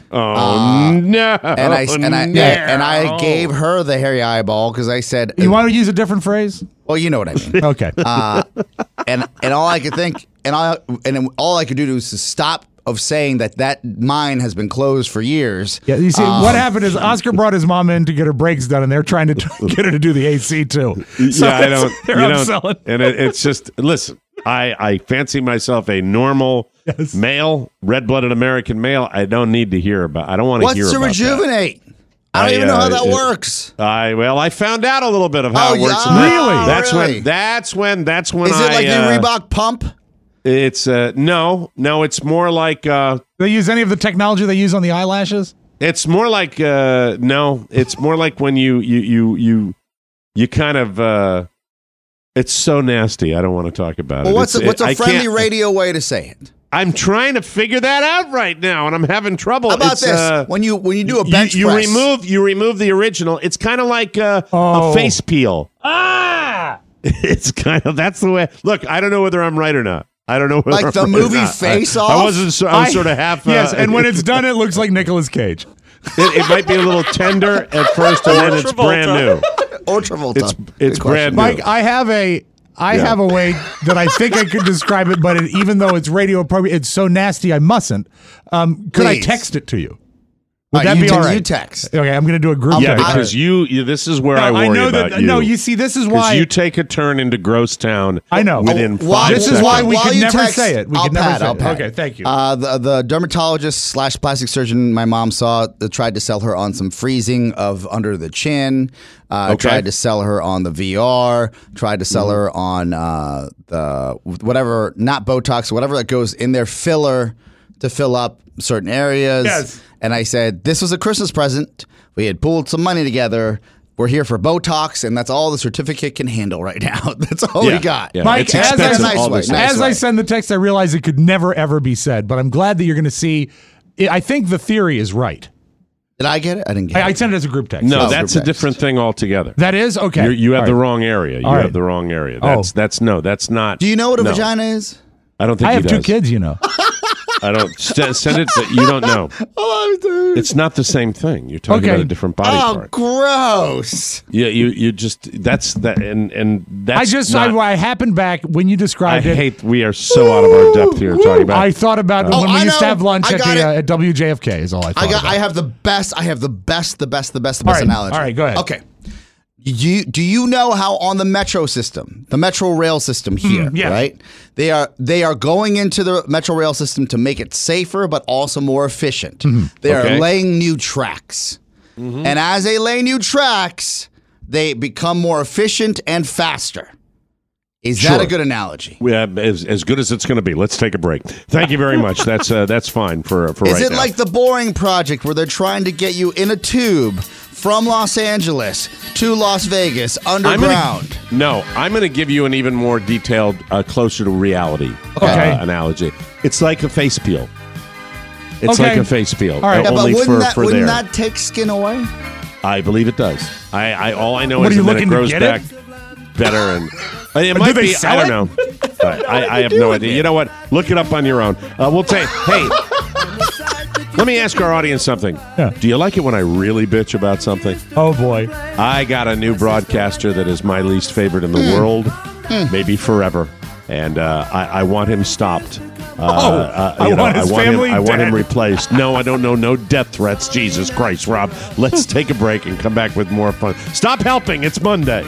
Oh no! And I and I no. and I gave her the hairy eyeball because I said, You want to use a different phrase? "Well, you know what I mean." Okay. uh, and and all I could think, and I and all I could do was to stop of saying that that mine has been closed for years. Yeah, you see, Um, what happened is Oscar brought his mom in to get her brakes done, and they're trying to get her to do the A C too. So yeah, I it's- don't. They're you upselling. don't and it, it's just listen. I I fancy myself a normal Yes. male, red-blooded American male. I don't need to hear about. I don't want to What's hear to about rejuvenate? I don't I, even know uh, how that it- works. that. I well, I found out a little bit of how Oh, it works. yeah? and that- Really? That's Really? when. That's when. That's when. Is it I, like uh, the Reebok pump? It's uh no, no. It's more like uh, They use any of the technology they use on the eyelashes? it's more like uh, no. It's more like when you you you you you kind of. Uh, it's so nasty. I don't want to talk about Well, it. what's It's- a, what's it- a I friendly can't- radio way to say it? I'm trying to figure that out right now, and I'm having trouble. How about It's, this? uh, when you when you do a you- bench you, press, remove you remove the original. It's kind of like uh, Oh. a face peel. Ah, it's kind of that's the way. Look, I don't know whether I'm right or not. I don't know whether Like I'm the right or movie not. Face I, Off? I wasn't. So, I was sort of half. Uh, Yes, and when it's done, it looks like Nicolas Cage. it, it might be a little tender at first, and then it's Travolta. brand new. or Travolta. It's it's Good brand question. new. Mike, I have a I Yeah. have a way that I think I could describe it, but it, even though it's radio appropriate, it's so nasty I mustn't. Um, could I Please. text it to you? Would All that right, be you all text- right? you text. Okay, I'm going to do a group Yeah, text. because you, you. This is where No, I worry I know about that- you. no, you see, this is 'Cause why- you take a turn into Gross Town. I know. Within Oh, while- five This is seconds. why we While could you never text, say it. We I'll could never pad, say I'll it. pad. Okay, thank you. Uh, the, the dermatologist slash plastic surgeon my mom saw uh, tried to sell her on some freezing of under the chin. Uh, Okay. Tried to sell her on the V R. Tried to sell Mm-hmm. her on uh, the whatever, not Botox, whatever that goes in their filler to fill up certain areas. Yes. And I said, this was a Christmas present. We had pooled some money together. We're here for Botox, and that's all the certificate can handle right now. That's all Yeah, we got. yeah. Mike, It's as, expensive, I, all this as stuff. I send the text, I realize it could never, ever be said, but I'm glad that you're going to see. I think the theory is right. Did I get it? I didn't get I, I it. sent it as a group text. No, Oh, that's group a different thing altogether. That is? Okay. You're, you have All the right. wrong area. You All have right. the wrong area. Oh. That's that's no. That's not. Do you know what a no. vagina is? I don't think I he have two does. kids, you know. I don't st- send it. That you don't know. Oh, dude. It's not the same thing. You're talking Okay. about a different body Oh, part. gross. Yeah, you you just that's that and and that's. I just, not, I, I happened back when you I described it. hate. We are so out of our depth here talking about. I thought about Oh, when we I used to know. have lunch I at got the uh, it. at W J F K. Is all I thought. I got. about. I have the best. I have the best. The best. The best. The All best right. analogy. All right, go ahead. Okay. You do you know how on the metro system, the metro rail system here, Mm, yeah. right? They are they are going into the metro rail system to make it safer, but also more efficient. Mm-hmm. They Okay. are laying new tracks, and as they lay new tracks, they become more efficient and faster. Is that Sure. a good analogy? We have, as, as good as it's going to be. Let's take a break. Thank you very much. That's uh, that's fine for for Is right it now. like the Boring Project where they're trying to get you in a tube from Los Angeles to Las Vegas I'm underground? gonna, no, I'm going to give you an even more detailed, uh, closer to reality Okay. uh, analogy. It's like a face peel. It's Okay. like a face peel. All right. uh, Yeah, but only wouldn't for, that for wouldn't there. that take skin away? I believe it does. I, I all I know What, is are you that then it looking to grows get back it? better and uh, it Do might they be. sell I it? don't know. Uh, I, I have no idea. You know what? Look it up on your own. Uh, we'll take. Hey, let me ask our audience something. Yeah. Do you like it when I really bitch about something? Oh boy. I got a new broadcaster that is my least favorite in the world, maybe forever, and uh, I, I want him stopped. Uh, Oh, uh, I you know, want his I want family him, I want him dead. replaced. No, I don't know. No death threats. Jesus Christ, Rob. Let's take a break and come back with more fun. Stop helping. It's Monday.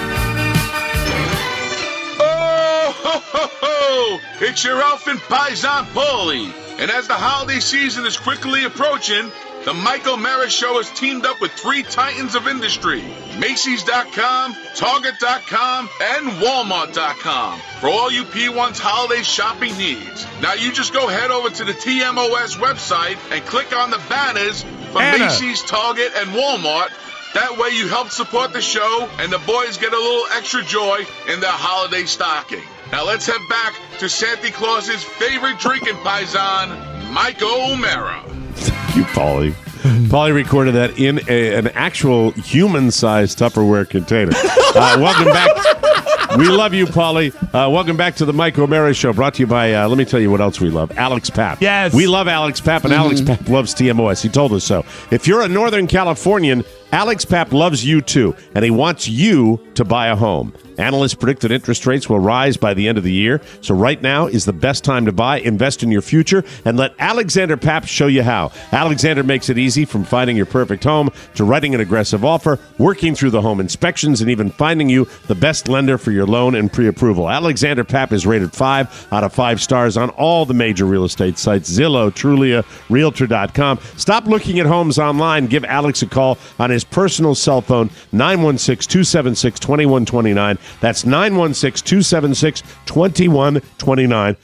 Oh, ho, ho, ho! It's your elfin paisan Paulie. And as the holiday season is quickly approaching, the Michael Mara Show has teamed up with three titans of industry, Macy's dot com, Target dot com, and Walmart dot com, for all you P one's holiday shopping needs. Now you just go head over to the T M O S website and click on the banners for Anna. Macy's, Target, and Walmart. That way you help support the show, and the boys get a little extra joy in their holiday stocking. Now let's head back to Santa Claus's favorite drinking paisan, Mike O'Mara. You, Paulie. Paulie recorded that in a, an actual human-sized Tupperware container. Uh, welcome back. We love you, Paulie. Uh, welcome back to the Mike O'Mara Show, brought to you by, uh, let me tell you what else we love, Alex Papp. Yes. We love Alex Papp, and Alex Papp loves T M O S. He told us so. If you're a Northern Californian, Alex Papp loves you too, and he wants you to buy a home. Analysts predict that interest rates will rise by the end of the year, so right now is the best time to buy, invest in your future, and let Alexander Papp show you how. Alexander makes it easy, from finding your perfect home to writing an aggressive offer, working through the home inspections, and even finding you the best lender for your loan and pre-approval. Alexander Papp is rated five out of five stars on all the major real estate sites, Zillow, Trulia, Realtor dot com. Stop looking at homes online. Give Alex a call on his personal cell phone, nine one six, two seven six, two one two nine. That's nine one six, two seven six, two one two nine.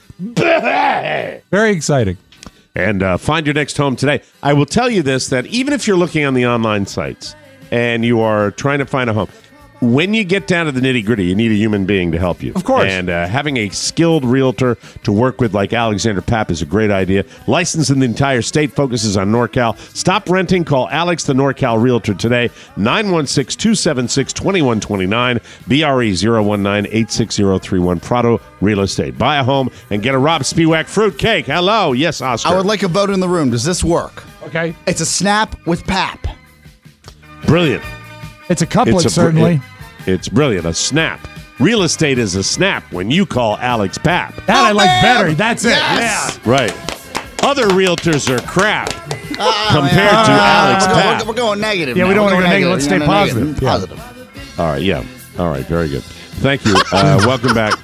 Very exciting. And uh, find your next home today. I will tell you this, that even if you're looking on the online sites and you are trying to find a home, when you get down to the nitty-gritty, you need a human being to help you. Of course. And uh, having a skilled realtor to work with like Alexander Papp is a great idea. Licensed in the entire state, focuses on NorCal. Stop renting. Call Alex, the NorCal Realtor, today. nine one six, two seven six, two one two nine. B R E zero one nine, eight six zero three one. Prado Real Estate. Buy a home and get a Rob Spiewak fruit cake. Hello. Yes, Oscar. I would like a vote in the room. Does this work? Okay. It's a snap with Pap. Brilliant. It's a couplet, It's a br- certainly. it- it's brilliant. A snap. Real estate is a snap when you call Alex Papp. that I like man! better. That's it. Yes! Right. Other realtors are crap Uh, compared uh, to uh, Alex we're, Pat. going, we're going negative. Yeah, now. we don't We're want to go going negative. Let's stay No, positive. negative. Yeah. Positive. All right, yeah. All right, very good. Thank you. Uh, welcome back.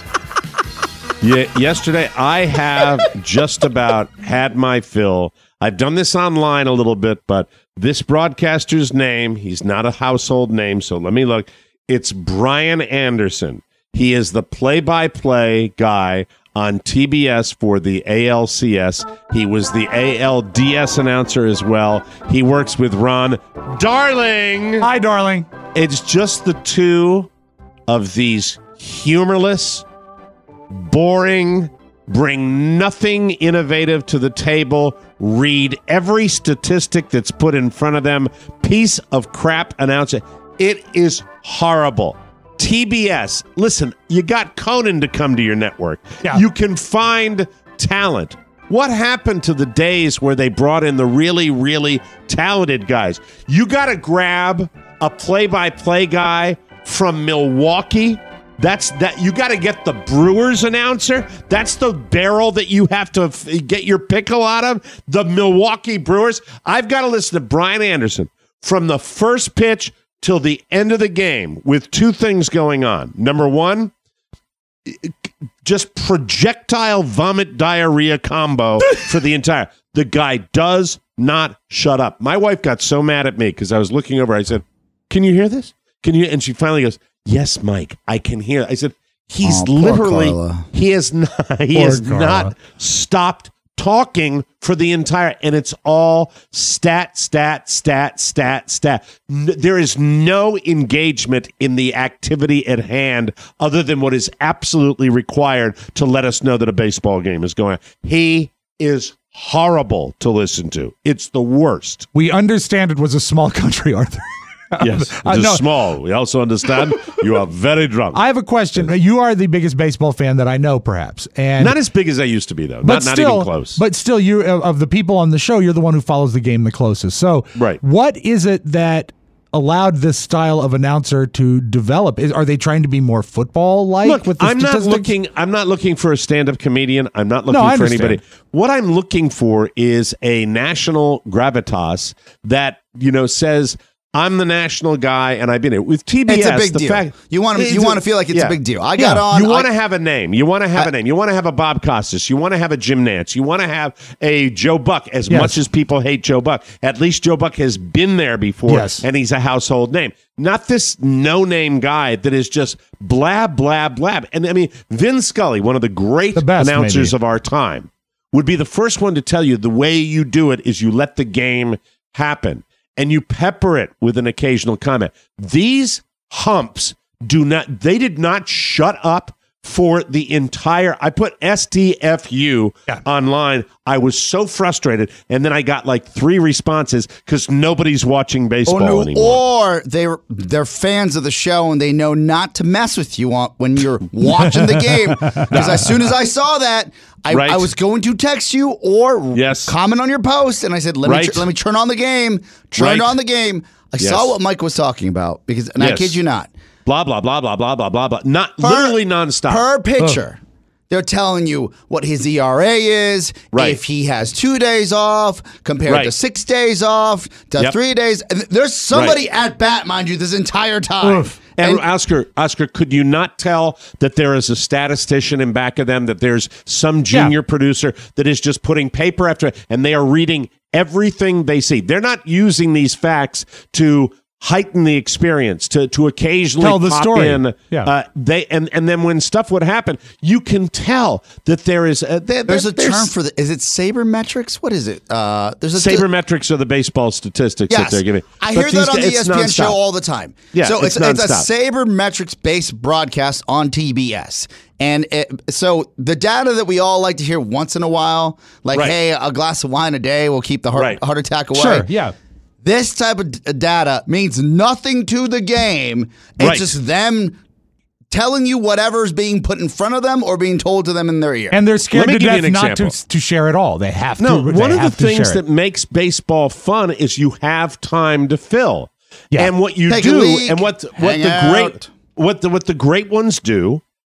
Yeah, yesterday, I have just about had my fill. I've done this online a little bit, but this broadcaster's name, he's not a household name, so let me look. It's Brian Anderson. He is the play-by-play guy on T B S for the A L C S. He was the A L D S announcer as well. He works with Ron Darling. Hi, darling. It's just the two of these humorless, boring, bring nothing innovative to the table, read every statistic that's put in front of them, piece of crap announcer. It is horrible. T B S, listen, you got Conan to come to your network. Yeah. You can find talent. What happened to the days where they brought in the really, really talented guys? You got to grab a play-by-play guy from Milwaukee. That's that. You got to get the Brewers announcer. That's the barrel that you have to f- get your pickle out of. The Milwaukee Brewers. I've got to listen to Brian Anderson from the first pitch till the end of the game with two things going on. Number one, just projectile vomit diarrhea combo for the entire. The guy does not shut up. My wife got so mad at me because I was looking over. I said, "Can you hear this? Can you?" And she finally goes, "Yes, Mike, I can hear." I said, "He's Oh, poor literally Carla. he has not he Poor has Carla. not stopped talking for the entire, and it's all stat, stat, stat, stat, stat. N- there is no engagement in the activity at hand other than what is absolutely required to let us know that a baseball game is going on. He is horrible to listen to. It's the worst. We understand it was a small country, Arthur. Yes, Uh, it is no. small. We also understand you are very drunk. I have a question. You are the biggest baseball fan that I know, perhaps, and Not as big as I used to be, though. but Not, not still, even close. But still, you of of the people on the show, you're the one who follows the game the closest. So, Right. what is it that allowed this style of announcer to develop? Is, are they trying to be more football-like? Look, with the I'm not statistics? looking. I'm not looking for a stand-up comedian. I'm not looking No, I for understand. anybody. What I'm looking for is a national gravitas that you know says, I'm the national guy, and I've been here with T B S. It's a big the deal. Fact, You want to It's you a- want to feel like it's yeah. a big deal. I got Yeah. on. You want to I- have a name. You want to have I- a name. You want to have a Bob Costas. You want to have a Jim Nantz. You want to have a Joe Buck. As Yes. much as people hate Joe Buck, at least Joe Buck has been there before, Yes. and he's a household name. Not this no-name guy that is just blab, blab, blab. And I mean, Vin Scully, one of the great The best, announcers maybe. of our time, would be the first one to tell you the way you do it is you let the game happen and you pepper it with an occasional comment. These humps do not, they did not shut up for the entire, I put S T F U Yeah. online. I was so frustrated. And then I got like three responses because nobody's watching baseball Oh, no, anymore. or they're they're fans of the show and they know not to mess with you on, when you're watching the game. Because as soon as I saw that, I, Right. I was going to text you or Yes. comment on your post, and I said, "Let me Right. tr- let me turn on the game." Turn Right. on the game. I Yes. saw what Mike was talking about because, and I Yes. kid you not, Blah, blah, blah, blah, blah, blah, blah, blah. Not Per- literally nonstop. per pitcher. They're telling you what his E R A is, Right. if he has two days off compared Right. to six days off to Yep. three days. And there's somebody Right. at bat, mind you, this entire time. Oof. And, And- Oscar, Oscar, could you not tell that there is a statistician in back of them, that there's some junior producer that is just putting paper after, and they are reading everything they see. They're not using these facts to heighten the experience, to to occasionally Tell the pop story. in. Yeah. Uh, they and and then when stuff would happen, you can tell that there is a, there, There's a there's term for the. Is it sabermetrics? What is it? Uh, there's a sabermetrics are the baseball statistics Yes, that they're giving. I But hear these that on guys- the E it's S P N show nonstop. all the time. Yeah, so it's it's it's a nonstop. sabermetrics based broadcast on T B S, and it, so the data that we all like to hear once in a while, like Right. hey, a glass of wine a day will keep the heart, Right. heart attack away. Sure, yeah. This type of d- data means nothing to the game. It's Right. just them telling you whatever's being put in front of them or being told to them in their ear. And they're scared Let me to give you death an not to, example. to share it all. They have No, to. one they of the have to things share it. that makes baseball fun is you have time to fill. Yeah. And what you Take a do leak, and what what hang the out. great what the what the great ones do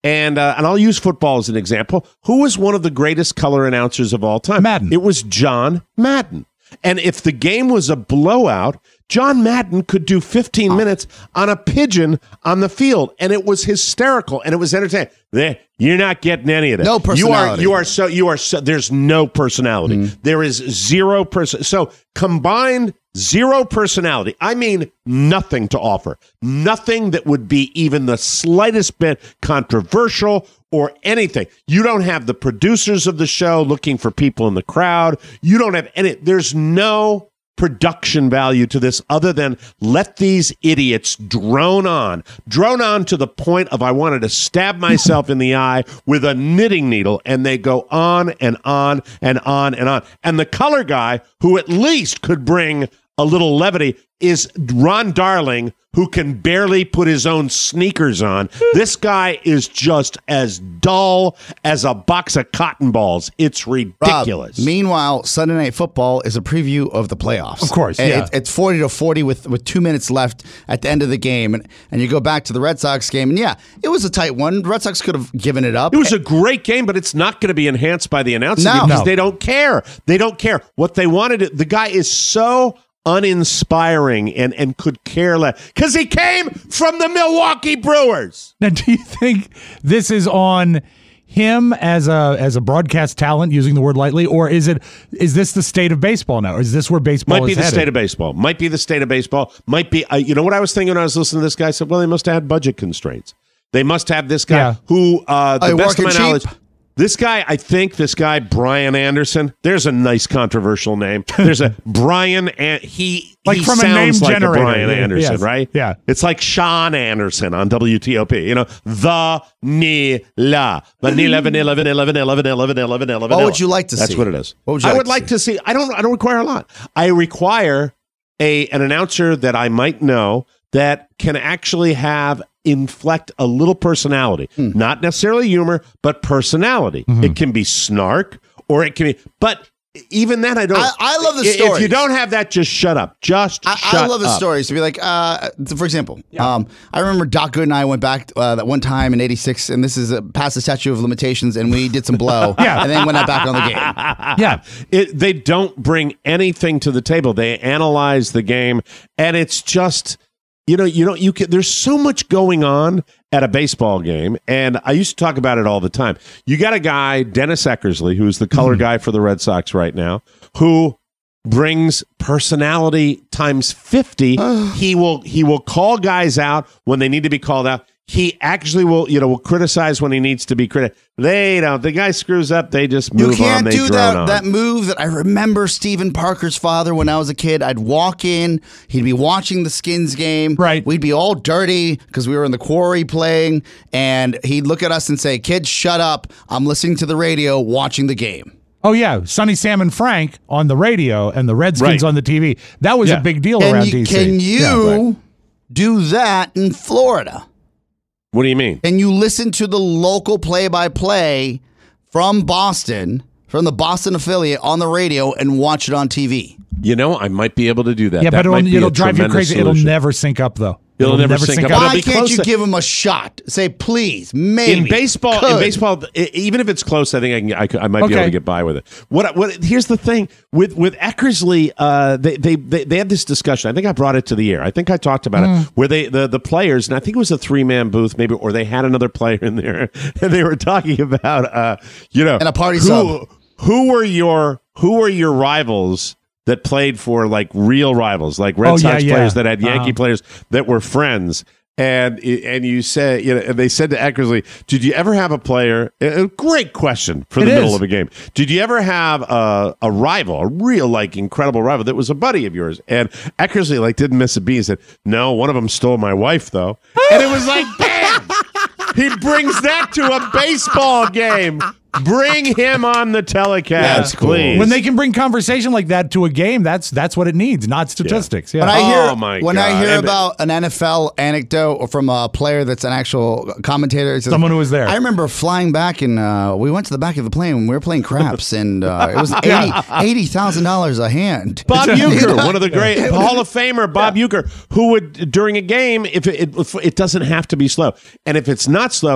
And uh, and I'll use football as an example. Who was one of the greatest color announcers of all time? Madden. It was John Madden. And if the game was a blowout, John Madden could do fifteen minutes on a pigeon on the field, and it was hysterical, and it was entertaining. There, you're not getting any of that. No personality. You are, you are so, you are so, there's no personality. Mm. There is zero person. So combined zero personality. I mean, nothing to offer. Nothing that would be even the slightest bit controversial or anything. You don't have the producers of the show looking for people in the crowd. You don't have any. There's no production value to this other than let these idiots drone on. Drone on to the point of I wanted to stab myself in the eye with a knitting needle, and they go on and on and on and on. And the color guy, who at least could bring a little levity, is Ron Darling, who can barely put his own sneakers on. This guy is just as dull as a box of cotton balls. It's ridiculous. Rob, meanwhile, Sunday Night Football is a preview of the playoffs. Of course, and yeah. It, it's forty to forty with, with two minutes left at the end of the game. And, and you go back to the Red Sox game, and yeah, it was a tight one. The Red Sox could have given it up. It was a great game, but it's not going to be enhanced by the announcing No. because No. they don't care. They don't care. What they wanted, the guy is so uninspiring and, and could care less because he came from the Milwaukee Brewers. Now, do you think this is on him as a as a broadcast talent, using the word lightly, or is it is this the state of baseball now? Or is this where baseball Might is be the headed? state of baseball. Might be the state of baseball. Might be. Uh, you know what I was thinking when I was listening to this guy? I said, well, they must have had budget constraints. They must have this guy Yeah. who, uh, the Are you best of my working cheap? knowledge. This guy, I think this guy, Brian Anderson, there's a nice controversial name. There's a Brian, and he, Like he from a sounds name like generator. a Brian Yeah, Anderson, yes. right? Yeah. It's like Sean Anderson on W T O P, you know, the Vanilla. Vanilla, vanilla, vanilla, vanilla, vanilla, vanilla, vanilla. What would you like to That's see? what it is. What would you I like would to like see? to see, I don't, I don't require a lot. I require a an announcer that I might know that can actually have inflect a little personality, Hmm. not necessarily humor, but personality. Mm-hmm. It can be snark, or it can be. But even that, I don't. I- I love the If stories. you don't have that, just shut up. Just I, shut I love the up. stories to be like, uh, for example, um, I remember Doc Good and I went back uh, that one time in eighty-six, and this is uh, past the statute of limitations, and we did some blow, Yeah. and then went back on the game. Yeah. It, they don't bring anything to the table. They analyze the game, and it's just. You know, you know, you can. There's so much going on at a baseball game, and I used to talk about it all the time. You got a guy, Dennis Eckersley, who's the color guy for the Red Sox right now, who brings personality times fifty. he will he will call guys out when they need to be called out. He actually will, you know, will criticize when he needs to be critical. They don't. The guy screws up. They just move You can't on. They do drone that on. that move that I remember Stephen Parker's father when I was a kid. I'd walk in, he'd be watching the Skins game. Right. We'd be all dirty because we were in the quarry playing, and he'd look at us and say, "Kids, shut up. I'm listening to the radio, watching the game." Oh yeah, Sonny Sam and Frank on the radio and the Redskins Right. on the T V. That was Yeah. a big deal Can around you, D C. can you Yeah, right. do that in Florida? What do you mean? And you listen to the local play-by-play from Boston, from the Boston affiliate on the radio, and watch it on T V. You know, I might be able to do that. Yeah, That but might it'll, be it'll a drive you tremendous crazy. It'll solution. never sync up though. It'll never sync up. Why It'll be can't you close. give him a shot? Say, please, maybe. In baseball, Could. in baseball, i- even if it's close, I think I can. I, could- I might be able Okay. to get by with it. What? What? Here's the thing with with Eckersley. Uh, they, they they they had this discussion. I think I brought it to the air. I think I talked about Mm. it. Where they the the players, and I think it was a three man booth, maybe, or they had another player in there, and they were talking about, uh, you know, And a party who sub. who were your who were your rivals that played for like real rivals, like Red Oh, yeah, Sox yeah. players that had Yankee Uh-huh. players that were friends. And and you say, you know, and they said to Eckersley, did you ever have a player? A great question for the It middle is. of a game. Did you ever have a, a rival, a real like incredible rival that was a buddy of yours? And Eckersley like didn't miss a beat. He said, no, one of them stole my wife though. And it was like, bam! He brings that to a baseball game. Bring him on the telecast, That's cool. please. When they can bring conversation like that to a game, that's that's what it needs, not statistics. Yeah. When I hear, Oh, my when I God. hear And- about an N F L anecdote or from a player that's an actual commentator, it says, Someone who was there. I remember flying back, and uh, we went to the back of the plane when we were playing craps, and uh, it was eighty thousand dollars a hand. Bob You Uecker, know? one of the great Hall of Famer, Bob Uecker, who would during a game, if it, it, it doesn't have to be slow, and if it's not slow,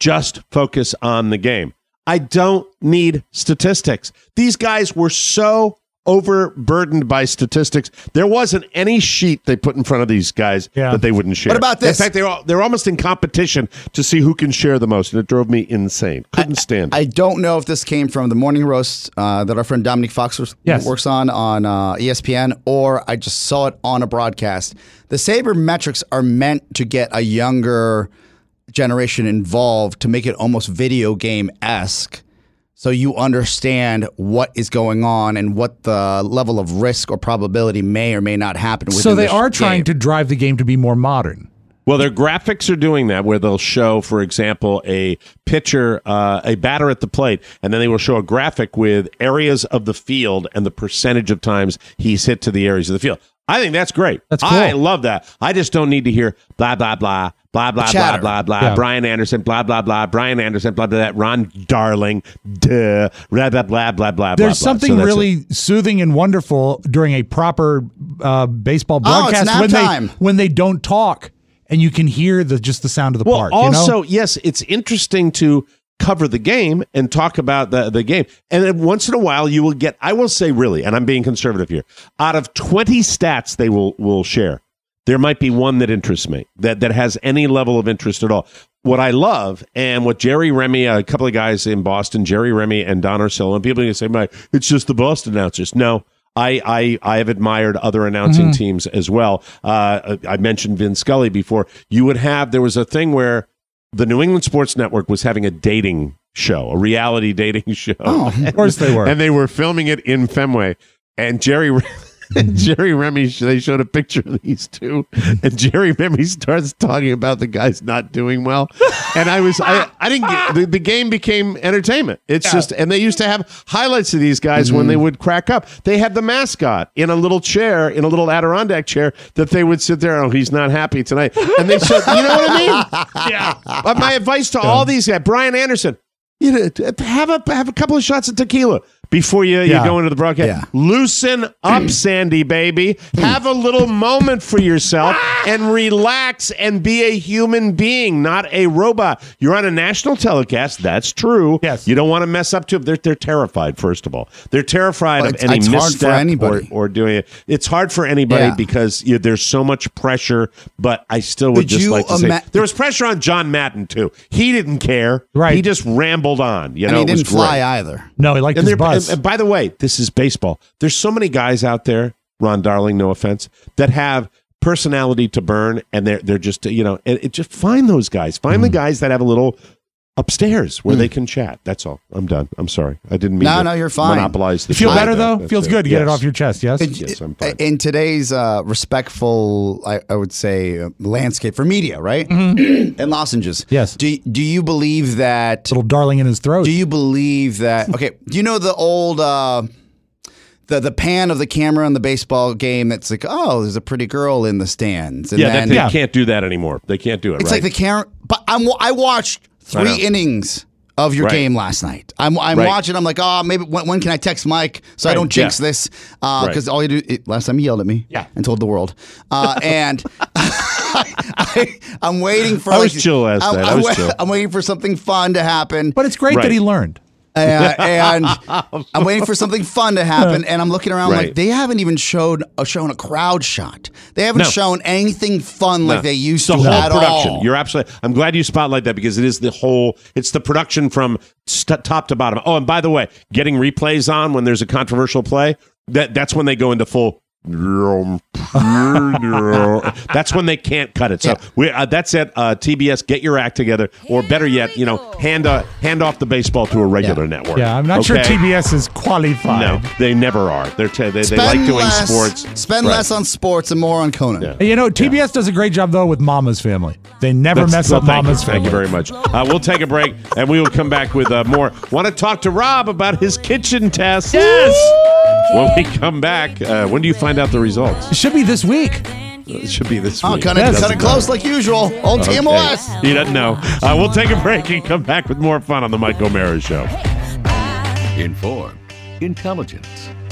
Just focus on the game. I don't need statistics. These guys were so overburdened by statistics. There wasn't any sheet they put in front of these guys Yeah. that they wouldn't share. What about this? In fact, they're, all, they're almost in competition to see who can share the most, and it drove me insane. Couldn't stand it. I don't know if this came from the morning roast uh, that our friend Dominic Fox was- Yes. works on on uh, E S P N, or I just saw it on a broadcast. The sabermetrics are meant to get a younger generation involved to make it almost video game-esque, so you understand what is going on and what the level of risk or probability may or may not happen within So they the are game. trying to drive the game to be more modern. Well, their graphics are doing that, where they'll show, for example, a pitcher, uh, a batter at the plate, and then they will show a graphic with areas of the field and the percentage of times he's hit to the areas of the field. I think that's great. That's cool. I love that. I just don't need to hear blah, blah, blah, blah, blah, blah, chatter. blah, blah, Yeah. Brian Anderson, blah, blah, blah, Brian Anderson, blah, blah, blah, Ron Darling, duh, blah, blah, blah, blah, blah, There's blah. something So that's really it. soothing and wonderful during a proper uh, baseball Oh, it's broadcast nap when time. they when they don't talk and you can hear the just the sound of the Well, park. also, you know? yes, it's interesting to cover the game and talk about the, the game. And then once in a while, you will get, I will say really, and I'm being conservative here, out of twenty stats they will, will share, there might be one that interests me, that, that has any level of interest at all. What I love, and what Jerry Remy, a couple of guys in Boston, Jerry Remy and Don Orsillo, and people are going to say, "Mike, it's just the Boston announcers." No. I, I, I have admired other announcing Mhm. teams as well. Uh, I mentioned Vin Scully before. You would have, there was a thing where the New England Sports Network was having a dating show, a reality dating show. Oh, of course they were. And they were filming it in Fenway. And Jerry Jerry Remy, they showed a picture of these two, and Jerry Remy starts talking about the guys not doing well. And I was, I, I didn't get, the, the game became entertainment. It's Yeah. just, and they used to have highlights of these guys when they would crack up. They had the mascot in a little chair, in a little Adirondack chair, that they would sit there, oh, he's not happy tonight. And they said, you know what I mean? Yeah. But my advice to all these guys, Brian Anderson, you know, have a have a couple of shots of tequila before you, Yeah. you go into the broadcast. Yeah. Loosen up, Sandy, baby. Have a little moment for yourself and relax and be a human being, not a robot. You're on a national telecast. That's true. Yes. You don't want to mess up too. They're, they're terrified, first of all. They're terrified Well, of it's- any it's hard for misstep anybody. Or, or doing it. It's hard for anybody Yeah. because you, there's so much pressure, but I still would Would just you like to ima- say there was pressure on John Madden, too. He didn't care. Right. He just rambled on. You and know, he it was didn't fly great. either. No, he liked And, his they're- buzz. and- and by the way, this is baseball. There's so many guys out there, Ron Darling, no offense, that have personality to burn, and they're they're just you know, and it, just find those guys. Find Mm. the guys that have a little upstairs where they can chat. That's all. I'm done. I'm sorry. I didn't mean No, to no, you're fine. monopolize the you feel show. better, though? That's Feels it. good to get it Yes. off your chest, yes? It- Yes, I'm fine. In today's uh, respectful, I, I would say, uh, landscape for media, right? Mm-hmm. And lozenges. Yes. Do do you believe that? Little darling in his throat. Do you believe that? Okay. Do you know the old uh, the the pan of the camera in the baseball game? That's like, oh, there's a pretty girl in the stands. And Yeah, that, then they Yeah. can't do that anymore. They can't do it. it's right? like the camera. But I'm I watched I know. three innings of your Right. game last night. I'm I'm Right. watching. I'm like, oh, maybe when, when can I text Mike so I Right, don't jinx yeah. this? Because Right. all you do it, last time he yelled at me, Yeah. and told the world. Uh, and I, am waiting for. I like, was chill last I'm, night. I I'm was wa- chill. I'm waiting for something fun to happen. but it's great Right. that he learned. Uh, and I'm waiting for something fun to happen, and I'm looking around Right. like they haven't even showed uh, shown a crowd shot. They haven't No. shown anything fun like No. they used It's to the whole at production. all. You're absolutely. I'm glad you spotlight that because it is the whole. It's the production from st- top to bottom. Oh, and by the way, getting replays on when there's a controversial play. That that's when they go into full. That's when they can't cut it. So Yeah. we, uh, that's it. Uh, T B S, get your act together, or better yet, you know, hand uh, hand off the baseball to a regular Yeah. network. Yeah, I'm not sure Okay? T B S is qualified. No, they never are. They're t- they, they Spend like doing less, sports. Spend Right. less on sports and more on Conan. Yeah. You know, T B S does a great job, though, with Mama's Family. They never That's- mess well, up thank Mama's you. Family. Thank you very much. Uh, we'll take a break, and we will come back with uh, more. Want to talk to Rob about his kitchen test? Yes! When we come back, uh, when do you find out the results? It should be this week. It should be this Oh, week. cut it, Yes. cut it close like usual. Old T M O S. He doesn't know. Uh, we'll take a break and come back with more fun on the Mike O'Mara Show. Inform, intelligence,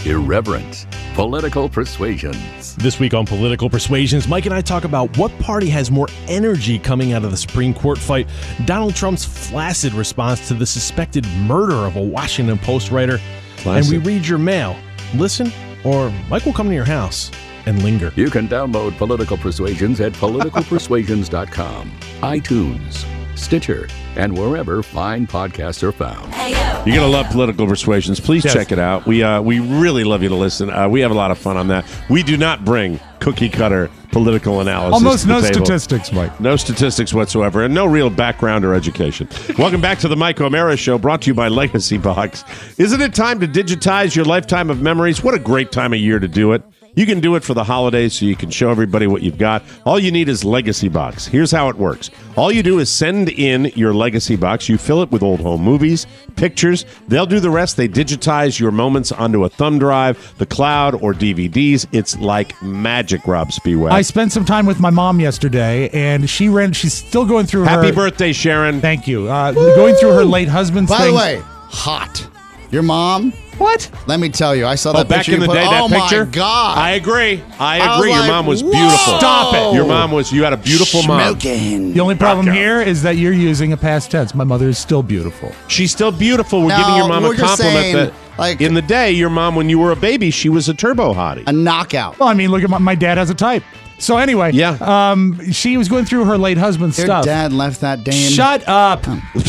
irreverent, political persuasions. This week on Political Persuasions, Mike and I talk about what party has more energy coming out of the Supreme Court fight, Donald Trump's flaccid response to the suspected murder of a Washington Post writer, Classic. and we read your mail. Listen, or Mike will come to your house and linger. You can download Political Persuasions at political persuasions dot com, iTunes, Stitcher, and wherever fine podcasts are found. You're gonna love Political Persuasions. Please Yes. check it out. We uh, we really love you to listen. Uh, we have a lot of fun on that. We do not bring cookie cutter political analysis. Almost to the no table. statistics, Mike. No statistics whatsoever, and no real background or education. Welcome back to the Mike O'Mara Show, brought to you by Legacy Box. Isn't it time to digitize your lifetime of memories? What a great time of year to do it. You can do it for the holidays so you can show everybody what you've got. All you need is Legacy Box. Here's how it works. All you do is send in your Legacy Box. You fill it with old home movies, pictures. They'll do the rest. They digitize your moments onto a thumb drive, the cloud, or D V Ds. It's like magic, Rob Spiewak. I spent some time with my mom yesterday, and she ran. She's still going through her. Happy birthday, Sharon. Thank you. Uh, going through her late husband's By things. the way, hot. Your mom? What? Let me tell you, I saw Oh, that back picture in the you put. day, oh that picture? my God. I agree. I I was agree. Your like, mom was whoa. beautiful. Stop it. Your mom was, you had a beautiful mom. Smoking. The only problem Knockout. here is that you're using a past tense. My mother is still beautiful. She's still beautiful. We're No, giving your mom we're a just compliment saying, that like- in the day, your mom, when you were a baby, she was a turbo hottie. A knockout. Well, I mean, look at my, my dad has a type. So anyway, Yeah. um, she was going through her late husband's Your stuff. dad left that dame. Shut up.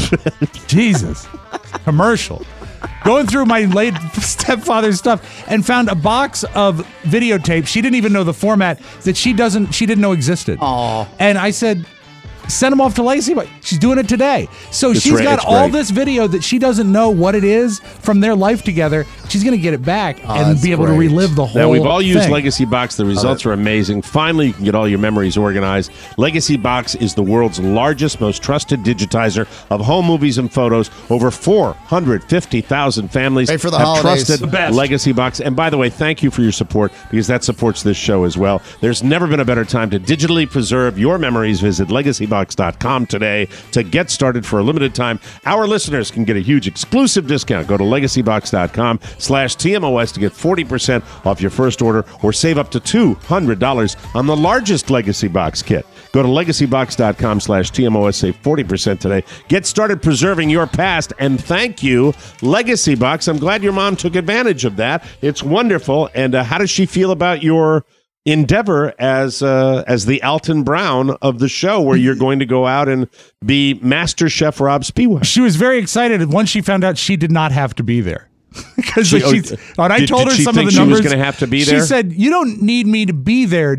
Jesus. Commercial. Going through my late stepfather's stuff and found a box of videotape. She didn't even know the format that she doesn't she didn't know existed. Aw. And I said, send them off to Lacey, but she's doing it today. So It's she's great, got it's all great. this video that she doesn't know what it is from their life together. She's going to get it back Oh, and that's be able great. to relive the whole Now, we've all used thing. Legacy Box. The results are amazing. Finally, you can get all your memories organized. Legacy Box is the world's largest, most trusted digitizer of home movies and photos. Over four hundred fifty thousand families Great for the have holidays. trusted The best. Legacy Box. And by the way, thank you for your support, because that supports this show as well. There's never been a better time to digitally preserve your memories. Visit legacy box dot com today to get started for a limited time. Our listeners can get a huge exclusive discount. Go to legacy box dot com slash T M O S to get forty percent off your first order, or save up to two hundred dollars on the largest Legacy Box kit. Go to legacy box dot com slash T M O S, save forty percent today. Get started preserving your past, and thank you, Legacy Box. I'm glad your mom took advantage of that. It's wonderful. And uh, how does she feel about your endeavor as uh, as the Alton Brown of the show, where you're going to go out and be Master Chef Rob Spiewak? She was very excited once she found out she did not have to be there. Because She- she's, oh, when I did- told did her she some think of the she was numbers, gonna have to be she there? said, "You don't need me to be there,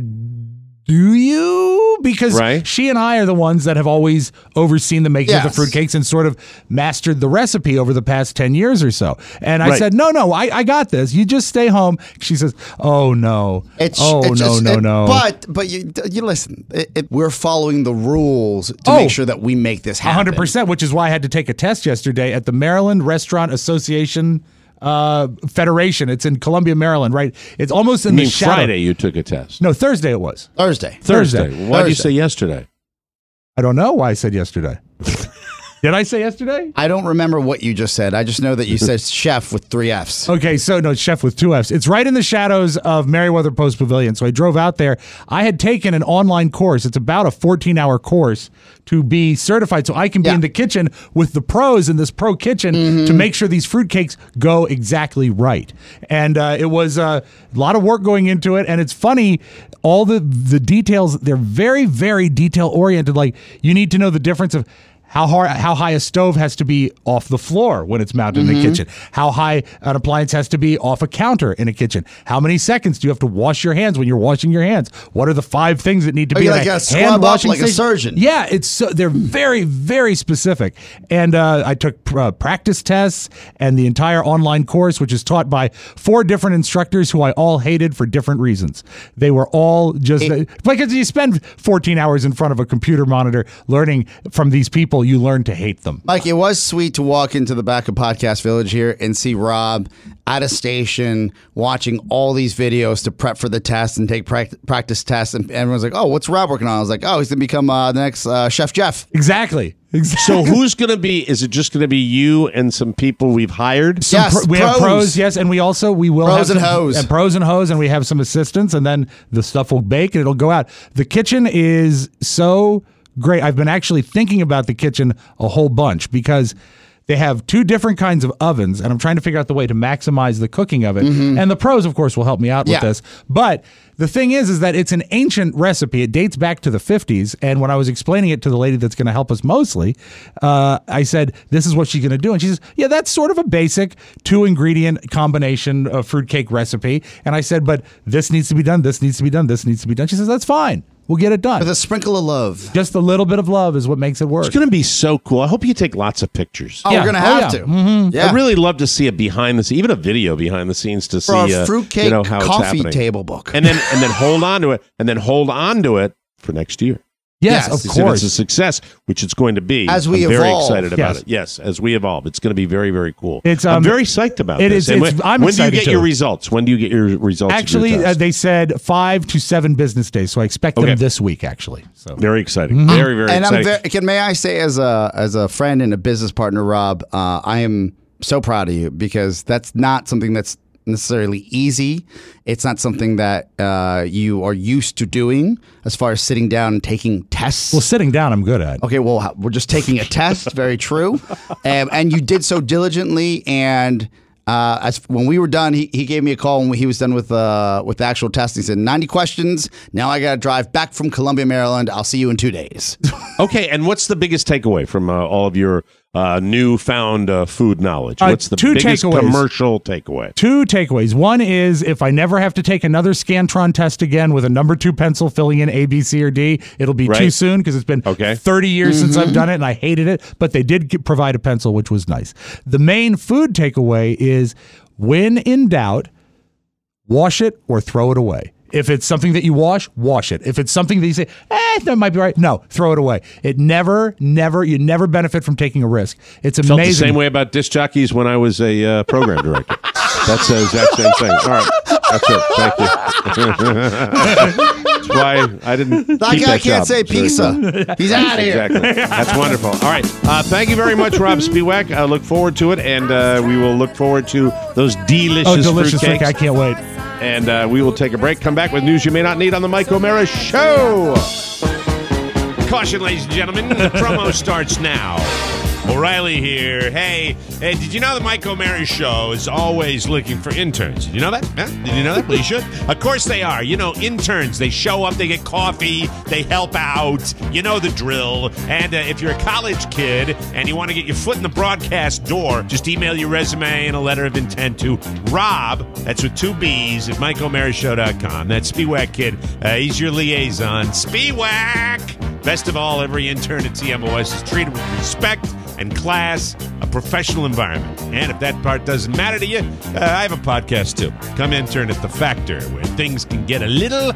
do you?" Because Right. she and I are the ones that have always overseen the making of Yes. the fruitcakes and sort of mastered the recipe over the past ten years or so. And I Right. said, "No, no, I, I got this. You just stay home." She says, "Oh no, It's, oh it's no, just- no, it- no." But but you you listen. It, it, we're following the rules to Oh. make sure that we make this A happen. hundred percent, which is why I had to take a test yesterday at the Maryland Restaurant Association uh, Federation. It's in Columbia, Maryland, right? It's almost in I the mean, shadow. Friday you took a test. No, Thursday it was. Thursday. Thursday. Why'd you Thursday. say yesterday? I don't know why I said yesterday. Did I say yesterday? I don't remember what you just said. I just know that you said chef with three F's. Okay, so no, chef with two F's. It's right in the shadows of Meriwether Post Pavilion. So I drove out there. I had taken an online course. It's about a fourteen-hour course to be certified, so I can be Yeah. in the kitchen with the pros in this pro kitchen to make sure these fruitcakes go exactly right. And uh, it was uh, a lot of work going into it. And it's funny, all the the details. They're very, very detail oriented. Like you need to know the difference of how hard, how high a stove has to be off the floor when it's mounted in the kitchen. How high an appliance has to be off a counter in a kitchen. How many seconds do you have to wash your hands when you're washing your hands? What are the five things that need to Oh, be you in like a gotta scrub hand up washing like a station? surgeon. Yeah, it's so, they're very, very specific. And uh, I took uh, practice tests and the entire online course, which is taught by four different instructors who I all hated for different reasons. They were all just It- because you spend fourteen hours in front of a computer monitor learning from these people, you learn to hate them. Mike, it was sweet to walk into the back of Podcast Village here and see Rob at a station watching all these videos to prep for the test and take prac- practice tests. And everyone's like, "Oh, what's Rob working on?" I was like, "Oh, he's gonna become uh, the next uh, Chef Jeff." Exactly. So who's going to be? Is it just going to be you and some people we've hired? Some Yes, pro- we pros. have pros, yes, and we also we will Pros have and some- hoes. and pros and hoes, and we have some assistants, and then the stuff will bake and it'll go out. The kitchen is so great. I've been actually thinking about the kitchen a whole bunch because they have two different kinds of ovens, and I'm trying to figure out the way to maximize the cooking of it. Mhm. And the pros, of course, will help me out Yeah. with this. But the thing is, is that it's an ancient recipe. It dates back to the fifties. And when I was explaining it to the lady that's going to help us mostly, uh, I said, this is what she's going to do. And she says, yeah, that's sort of a basic two ingredient combination of fruitcake recipe. And I said, but this needs to be done. This needs to be done. This needs to be done. She says, that's fine. We'll get it done. With a sprinkle of love. Just a little bit of love is what makes it work. It's going to be so cool. I hope you take lots of pictures. Oh, we're gonna have to. Mm-hmm. Yeah. I'd really love to see a behind the scenes, even a video behind the scenes to see For a uh, fruitcake you know, how it's coffee happening. table book. and then and then hold on to it, and then hold on to it for next year. Yes, Yes. of If course. it's a success, which it's going to be, As we I'm very evolve. excited about Yes. it. Yes, as we evolve, it's going to be very, very cool. It's, I'm um, very psyched about it this. is- And it's- when I'm when do you excited get your too. results? When do you get your results? of your Actually, uh, test? they said five to seven business days, so I expect Okay. them this week. Actually, so very exciting. Mm-hmm. Very, very and exciting. I'm very, can may I say as a as a friend and a business partner, Rob, uh, I am so proud of you because that's not something that's necessarily easy. It's not something that uh, you are used to doing as far as sitting down and taking tests. well, sitting down, I'm good at. Okay, well, we're just taking a test. Very true. Um, and you did so diligently. And uh, as when we were done, he, he gave me a call when he was done with uh, with the actual test. He said, ninety questions. Now I got to drive back from Columbia, Maryland. I'll see you in two days. Okay, and what's the biggest takeaway from uh, all of your uh, newfound uh, food knowledge? Uh, What's the two biggest takeaways. commercial takeaway? Two takeaways. One is if I never have to take another Scantron test again with a number two pencil filling in A, B, C, or D, it'll be too Right. soon because it's been Okay. thirty years since I've done it and I hated it, but they did g- provide a pencil, which was nice. The main food takeaway is when in doubt, wash it or throw it away. If it's something that you wash, wash it. If it's something that you say, eh, that might be right, no, throw it away. It never, never, you never benefit from taking a risk. It's Felt amazing. the same way about disc jockeys when I was a uh, program director. That's the exact same thing. All right, that's it. Thank you. That's why I didn't. That keep guy that can't job. say It's very pizza. cool. He's out of here. Exactly. That's wonderful. All right. Uh, thank you very much, Rob Spiewak. I look forward to it, and uh, we will look forward to those delicious, oh, delicious fruitcakes. fruit. I can't wait. And uh, we will take a break. Come back with news you may not need on the Mike O'Mara Show. Caution, ladies and gentlemen, the promo starts now. O'Reilly here. Hey, hey, did you know the Mike O'Mara Show is always looking for interns? Did you know that? Huh? Did you know that? Well, you should. Of course they are. You know, interns, they show up, they get coffee, they help out. You know the drill. And uh, if you're a college kid and you want to get your foot in the broadcast door, just email your resume and a letter of intent to Rob, that's with two B's, at Mike O'Mara Show dot com. That's Spiewak Kid. Uh, he's your liaison. Spiewak! Best of all, every intern at T M O S is treated with respect and class, a professional environment. And if that part doesn't matter to you, uh, I have a podcast too. Come intern at The Factor, where things can get a little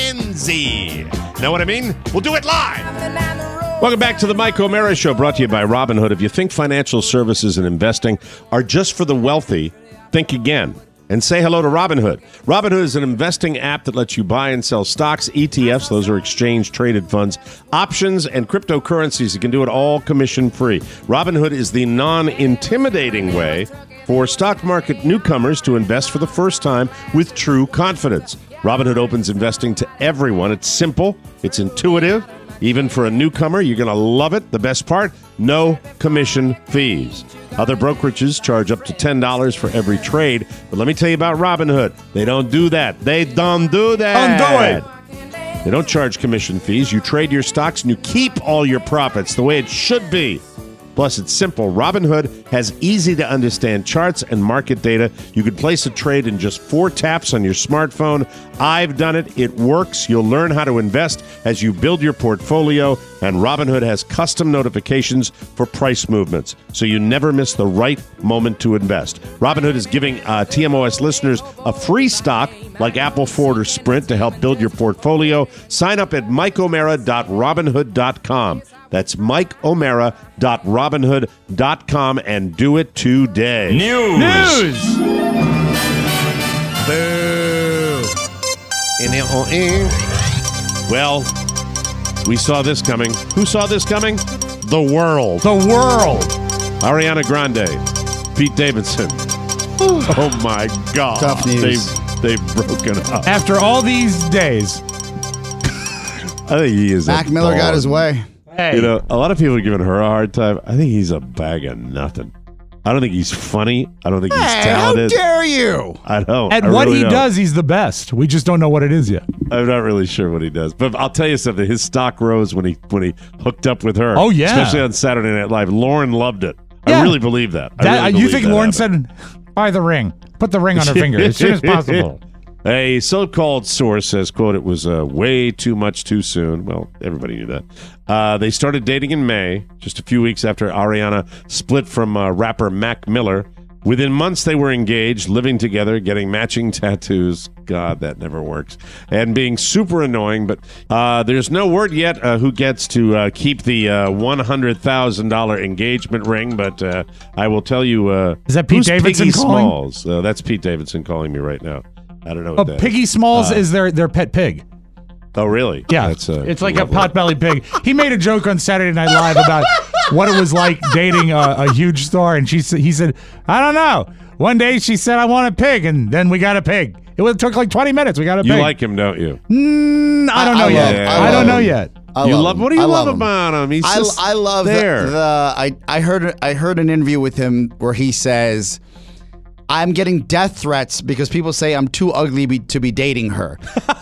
handsy. Know what I mean? We'll do it live. Welcome back to the Mike O'Mara Show, brought to you by Robinhood. If you think financial services and investing are just for the wealthy, think again. And say hello to Robinhood. Robinhood is an investing app that lets you buy and sell stocks, E T Fs, those are exchange-traded funds, options, and cryptocurrencies. You can do it all commission-free. Robinhood is the non-intimidating way for stock market newcomers to invest for the first time with true confidence. Robinhood opens investing to everyone. It's simple. It's intuitive. Even for a newcomer, you're going to love it. The best part, no commission fees. Other brokerages charge up to ten dollars for every trade. But let me tell you about Robinhood. They don't do that. They don't do that. Don't do it. They don't charge commission fees. You trade your stocks and you keep all your profits the way it should be. Plus, it's simple. Robinhood has easy-to-understand charts and market data. You can place a trade in just four taps on your smartphone. I've done it. It works. You'll learn how to invest as you build your portfolio, and Robinhood has custom notifications for price movements, so you never miss the right moment to invest. Robinhood is giving uh, T M O S listeners a free stock like Apple, Ford, or Sprint to help build your portfolio. Sign up at mike o'mara dot robinhood dot com. That's mike o'mara dot robinhood dot com and do it today. News. News. Boo. Well, we saw this coming. Who saw this coming? the world. The world. Ariana Grande, Pete Davidson. Oh my God. Tough news. They've, they've broken up. After all these days. I think he is Mac a Miller got dog. his way. Hey. You know, a lot of people are giving her a hard time. I think he's a bag of nothing. I don't think he's funny. I don't think he's Hey, talented. how dare you? I know. At I what really he don't. does, he's the best. We just don't know what it is yet. I'm not really sure what he does, but I'll tell you something. His stock rose when he when he hooked up with her. Oh, yeah. Especially on Saturday Night Live. Lauren loved it. Yeah. I really believe that. I That, really you believe think that Lauren happened. said, buy the ring. Put the ring on her finger as soon as possible. A so-called source says, quote, it was uh, way too much too soon. Well, everybody knew that. Uh, they started dating in May, just a few weeks after Ariana split from uh, rapper Mac Miller. Within months, they were engaged, living together, getting matching tattoos. God, that never works. And being super annoying. But uh, there's no word yet uh, who gets to uh, keep the uh, one hundred thousand dollars engagement ring. But uh, I will tell you. Uh, Is that Pete who's Davidson Piggy calling? Smalls? Uh, that's Pete Davidson calling me right now. I don't know Oh, what that Piggy is. Smalls Uh, is their, their pet pig. Oh, really? Yeah, That's, uh, it's like lovely. a pot-bellied pig. He made a joke on Saturday Night Live about what it was like dating a, a huge star, and she said, he said, I don't know. One day she said, I want a pig, and then we got a pig. It was, took like twenty minutes. We got a You pig. like him, don't you? Mm, I don't know I yet. love- I, I don't love know him. yet. I You love love- him. what do you I love him. about him? He's I, just I love there. The, the I I heard I heard an interview with him where he says, I'm getting death threats because people say I'm too ugly be, to be dating her.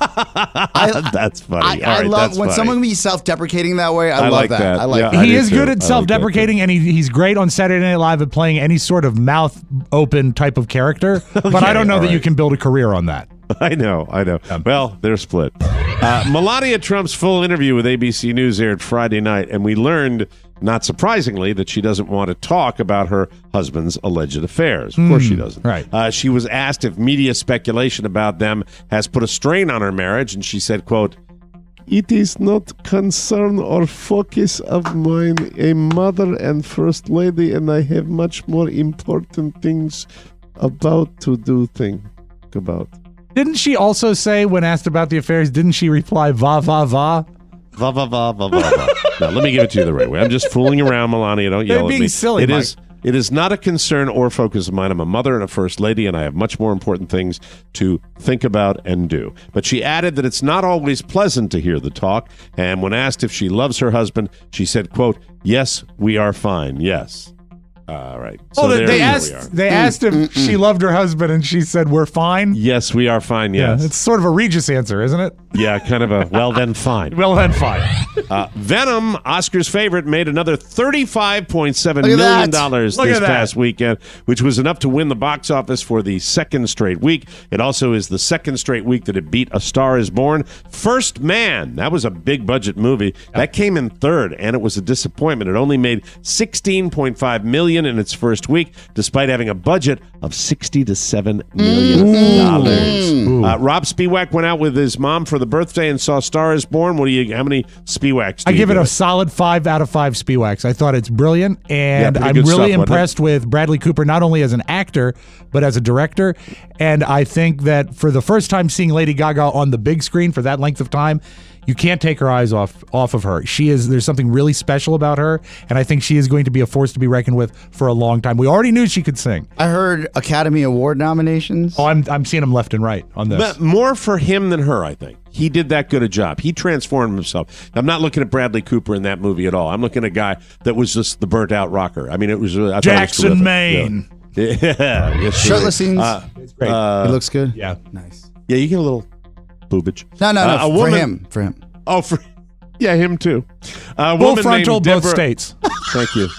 I, That's funny. I, All I right, love that's when funny. someone be self-deprecating that way. I, I love like that. that. I like Yeah, that. I He do is too. good I at like self-deprecating, and he, he's great on Saturday Night Live at playing any sort of mouth open type of character. But I don't know all that you right. can build a career on that. I know, I know. Well, they're split. Uh, Melania Trump's full interview with A B C News aired Friday night, and we learned, not surprisingly, that she doesn't want to talk about her husband's alleged affairs. Of course she doesn't. right. Uh, she was asked if media speculation about them has put a strain on her marriage, and she said, quote, it is not concern or focus of mine, a mother and first lady, and I have much more important things about to do think about. Didn't she also say, when asked about the affairs, didn't she reply, va, va, va? Va, va, va, va, va, va. Now, let me give it to you the right way. I'm just fooling around, Melania. Don't They're yell at being me. silly, It Mike. is, it is not a concern or focus of mine. I'm a mother and a first lady, and I have much more important things to think about and do. But she added that it's not always pleasant to hear the talk, and when asked if she loves her husband, she said, quote, yes, we are fine, yes. All right. So oh, they, there they here asked. we are. They asked if she loved her husband, and she said, "We're fine." Yes, we are fine, yes. Yeah, it's sort of a Regis answer, isn't it? Yeah, kind of a, well, then fine. Well, then fine. Uh, Venom, Oscar's favorite, made another thirty-five point seven Look at million that. dollars Look this at that. past weekend, which was enough to win the box office for the second straight week. It also is the second straight week that it beat A Star Is Born. First Man, that was a big budget movie. That came in third, and it was a disappointment. It only made sixteen point five million dollars in its first week, despite having a budget of sixty to seven million dollars. Uh, Rob Spiewak went out with his mom for the birthday and saw Star Is Born. What do you? How many Spiewaks? Do I you give it a solid five out of five Spiewaks. I thought it's brilliant, and pretty I'm good really stuff, wasn't it? impressed with Bradley Cooper, not only as an actor, but as a director. And I think that for the first time seeing Lady Gaga on the big screen for that length of time, you can't take her eyes off off of her. She is there's something really special about her, and I think she is going to be a force to be reckoned with for a long time. We already knew she could sing. I heard Academy Award nominations. Oh, I'm I'm seeing them left and right on this. But more for him than her, I think. He did that good a job. He transformed himself. I'm not looking at Bradley Cooper in that movie at all. I'm looking at a guy that was just the burnt out rocker. I mean, it was I thought it was Jackson, terrific. Maine. Yeah, yeah yes, Shirtless really. scenes. Uh, It's great. uh, it looks good. yeah. Nice. yeah, you get a little boobage. No, no, no. Uh, a for woman- him. For him. Oh, for yeah, him too. A Full woman frontal, named both Deborah- states. Thank you.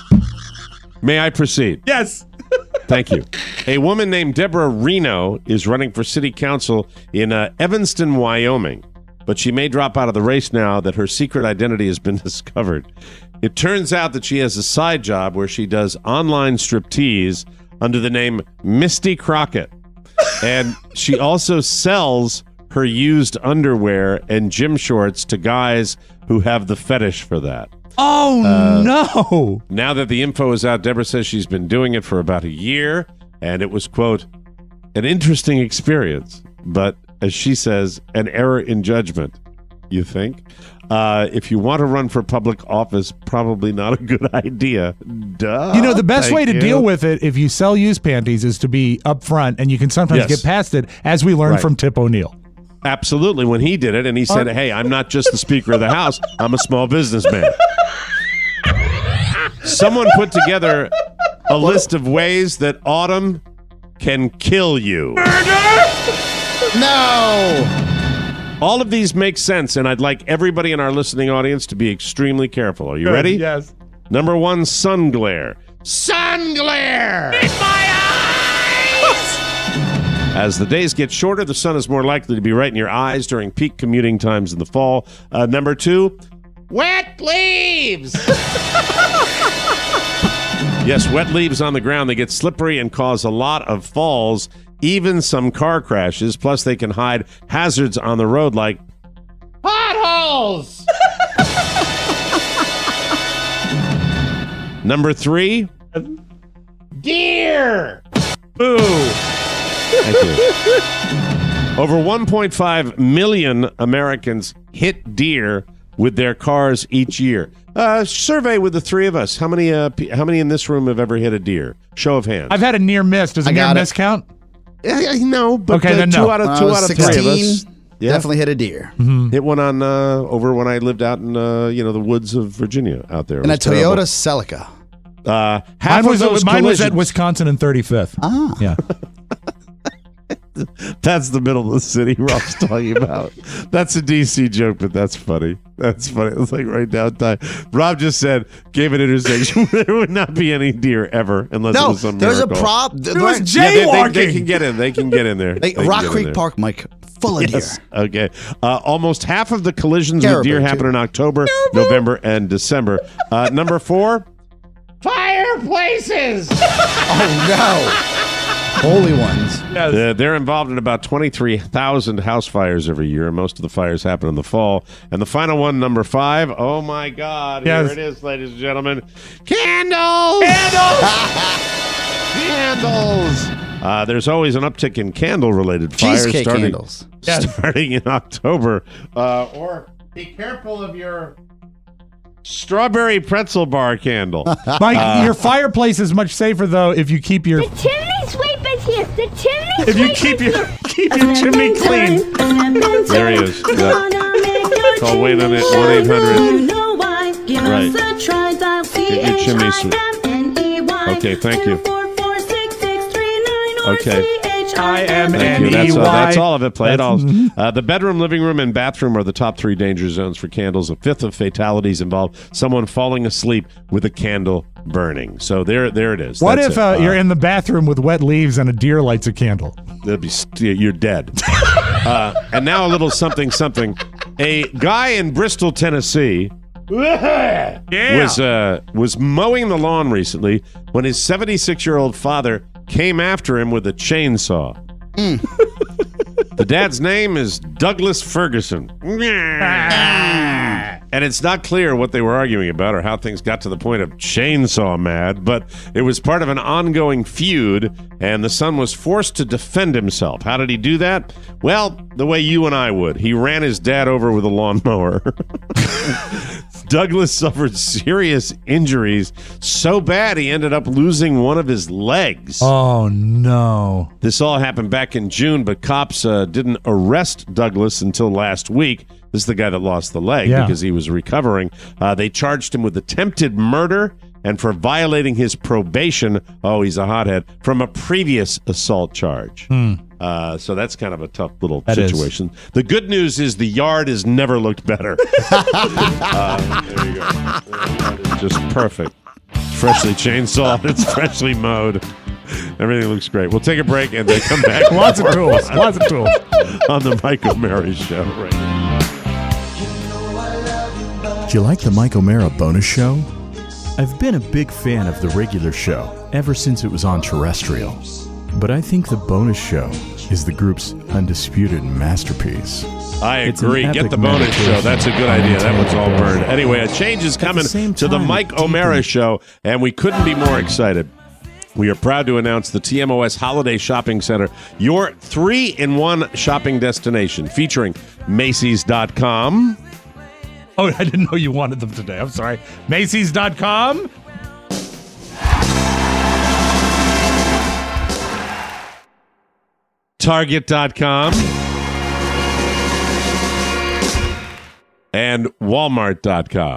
May I proceed? Yes. Thank you. A woman named Deborah Reno is running for city council in uh, Evanston, Wyoming, but she may drop out of the race now that her secret identity has been discovered. It turns out that she has a side job where she does online striptease under the name Misty Crockett, and she also sells her used underwear and gym shorts to guys who have the fetish for that. Oh Uh, no. Now that the info is out, Deborah says she's been doing it for about a year, and it was, quote, an interesting experience, but as she says, an error in judgment. You think? Uh, if you want to run for public office, probably not a good idea. Duh. You know, the best Thank way to you. deal with it if you sell used panties is to be upfront, and you can sometimes Yes. get past it, as we learned Right. from Tip O'Neill. Absolutely. When he did it, and he said, hey, I'm not just the Speaker of the House, I'm a small businessman. Someone put together a list of ways that autumn can kill you. No! All of these make sense, and I'd like everybody in our listening audience to be extremely careful. Are you ready? Yes. Number one, sun glare. Sun glare! In my eyes! As the days get shorter, the sun is more likely to be right in your eyes during peak commuting times in the fall. Uh, number two, wet leaves! Yes, wet leaves on the ground. They get slippery and cause a lot of falls, even some car crashes. Plus, they can hide hazards on the road like potholes! Number three, deer! Boo! Thank you. Over one point five million Americans hit deer with their cars each year. Uh, survey with the three of us. How many? Uh, p- how many in this room have ever hit a deer? Show of hands. I've had a near miss. Does a I near got miss it. count? Yeah, no, but Okay, uh, then two no. out of When two I was out of three of sixteen, us. Yeah. Definitely hit a deer. Hit one on uh, over when I lived out in uh, you know the woods of Virginia out there. It And a was terrible. Toyota Celica. Uh, half Mine was, of those mine was at collisions- Wisconsin and thirty-fifth. Ah. Yeah. That's the middle of the city Rob's talking about. That's a D C joke, but that's funny. That's funny. It's like right down time. Rob just said, gave an intersection where there would not be any deer ever unless it No, was some there's a miracle. prop. It was Yeah, they, they, jaywalking. they can get in. They can get in there. Like They can Rock get in Creek there. Park, Mike, full of Yes. deer. Okay. Uh, almost half of the collisions Caribou, with deer happen too. in October, November, and December. Uh, number four, fireplaces. Oh, no. Holy ones. Uh, they're involved in about twenty-three thousand house fires every year. Most of the fires happen in the fall. And the final one, number five. Oh, my God. Yes. Here it is, ladies and gentlemen. Candles! Candles! Uh, there's always an uptick in candle-related fires Cheesecake starting, candles. starting in October. Uh, or be careful of your strawberry pretzel bar candle. Mike, Uh, your fireplace is much safer though if you keep your The chimney sweep is here. The chimney if you sweep keep is your here. keep your chimney clean. There he is. Yeah. Call Wayne on it, one eight hundred. Right. Get your chimney sweep. Okay, thank you. Okay. I M Thank N you. E That's, uh, that's Y. all of it. Play it all. That's- Uh, the bedroom, living room, and bathroom are the top three danger zones for candles. A fifth of fatalities involve someone falling asleep with a candle burning. So there, there it is. What That's if it. uh, you're in the bathroom with wet leaves and a deer lights a candle? That'd be st- you're dead. uh, and now a little something, something. A guy in Bristol, Tennessee, Yeah. was uh, was mowing the lawn recently when his seventy-six year old father came after him with a chainsaw. The dad's name is Douglas Ferguson. And it's not clear what they were arguing about or how things got to the point of chainsaw mad, but it was part of an ongoing feud, and the son was forced to defend himself. How did he do that? Well, the way you and I would. He ran his dad over with a lawnmower. Douglas suffered serious injuries, so bad he ended up losing one of his legs. Oh no! This all happened back in June, but cops uh, didn't arrest Douglas until last week. This is the guy that lost the leg Yeah. because he was recovering. Uh, they charged him with attempted murder and for violating his probation. Oh, he's a hothead from a previous assault charge. Hmm. Uh, so that's kind of a tough little That is. situation. The good news is the yard has never looked better. uh, there you go. The yard is just perfect. Freshly chainsawed. It's freshly mowed. Everything looks great. We'll take a break and then come back. Lots of tools. Lots of tools. On the Mike O'Mara Show right now. Do you like the Mike O'Mara bonus show? I've been a big fan of the regular show ever since it was on terrestrial. But I think the bonus show is the group's undisputed masterpiece. I It's an agree. Get epic the bonus meditation show. That's a good on idea. That one's all intangible burned. Anyway, a change is coming same to the time, Mike it O'Mara deepens- Show, and we couldn't be more excited. We are proud to announce the T M O S Holiday Shopping Center, your three-in-one shopping destination featuring Macy's dot com, Oh, I didn't know you wanted them today. I'm sorry. Macy's dot com. Target dot com. And Walmart dot com.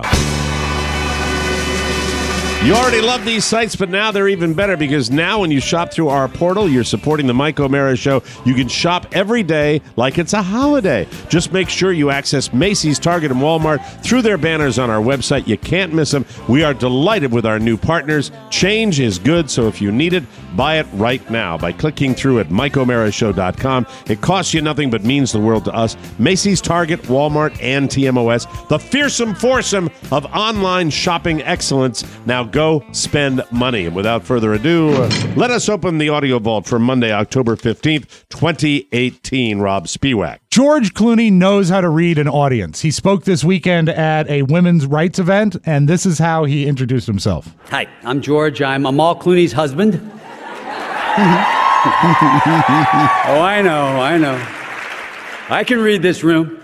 You already love these sites, but now they're even better because now when you shop through our portal, you're supporting the Mike O'Mara Show. You can shop every day like it's a holiday. Just make sure you access Macy's, Target, and Walmart through their banners on our website. You can't miss them. We are delighted with our new partners. Change is good, so if you need it, buy it right now by clicking through at Mike O'Mara Show dot com. It costs you nothing but means the world to us. Macy's, Target, Walmart, and T M O S, the fearsome foursome of online shopping excellence. Now go spend money. And without further ado, uh, let us open the audio vault for Monday, October fifteenth, twenty eighteen. Rob Spiewak. George Clooney knows how to read an audience. He spoke this weekend at a women's rights event, and this is how he introduced himself. Hi, I'm George. I'm Amal Clooney's husband. Oh, I know, I know. I can read this room.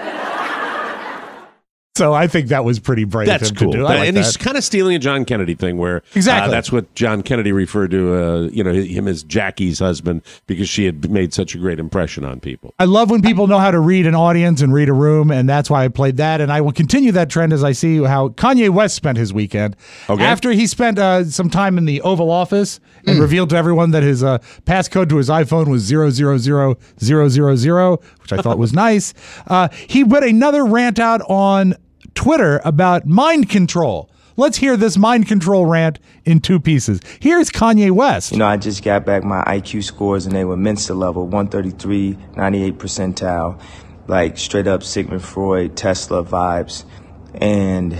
So I think that was pretty brave That's of him cool. to do. I like and that. he's kind of stealing a John Kennedy thing where Exactly. uh, that's what John Kennedy referred to, uh, you know, him as Jackie's husband because she had made such a great impression on people. I love when people know how to read an audience and read a room, and that's why I played that. And I will continue that trend as I see how Kanye West spent his weekend. Okay. After he spent uh, some time in the Oval Office and revealed to everyone that his uh, passcode to his iPhone was zero zero zero zero zero zero, which I thought was nice, uh, he put another rant out on Twitter about mind control. Let's hear this mind control rant in two pieces. Here's Kanye West. You know, I just got back my I Q scores and they were Mensa level, one thirty-three, ninety-eight percentile, like straight up Sigmund Freud, Tesla vibes. And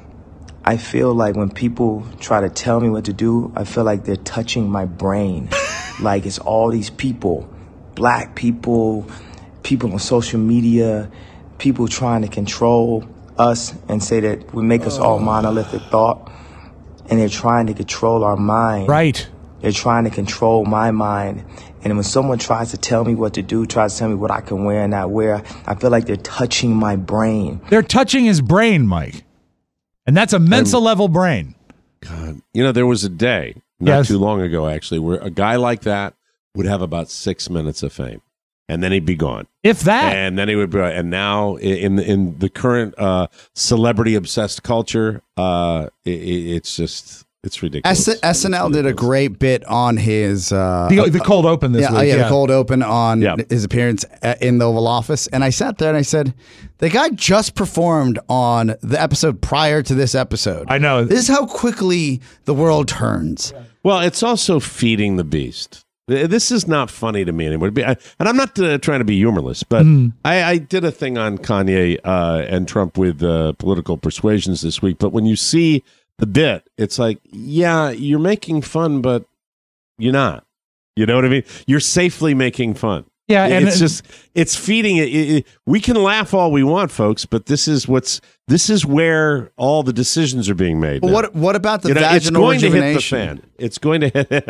I feel like when people try to tell me what to do, I feel like they're touching my brain. Like it's all these people, black people, people on social media, people trying to control us and say that we make us all monolithic thought, and they're trying to control our mind. Right. They're trying to control my mind. And when someone tries to tell me what to do, tries to tell me what I can wear and not wear, I feel like they're touching my brain. They're touching his brain, Mike. And that's a Mensa level brain. God, you know, there was a day not Yes. too long ago, actually, where a guy like that would have about six minutes of fame. And then he'd be gone. If that. And then he would be, and now in in the current uh, celebrity obsessed culture, uh, it, it's just it's ridiculous. S- SNL did a great bit on his uh, The- the cold open this yeah, week, Yeah, yeah. the cold open on Yeah. his appearance at, in the Oval Office, and I sat there and I said, the guy just performed on the episode prior to this episode. I know. This is how quickly the world turns. Well, it's also feeding the beast. This is not funny to me anymore. And I'm not uh, trying to be humorless, but Mm. I, I did a thing on Kanye uh, and Trump with uh, political persuasions this week. But when you see the bit, it's like, yeah, you're making fun, but you're not. You know what I mean? You're safely making fun. Yeah, and it's it- just it's feeding it, it, it. We can laugh all we want, folks, but this is what's this is where all the decisions are being made. But now. what what about the You know, vaginal it's going to hit the rejuvenation? fan. It's going to hit.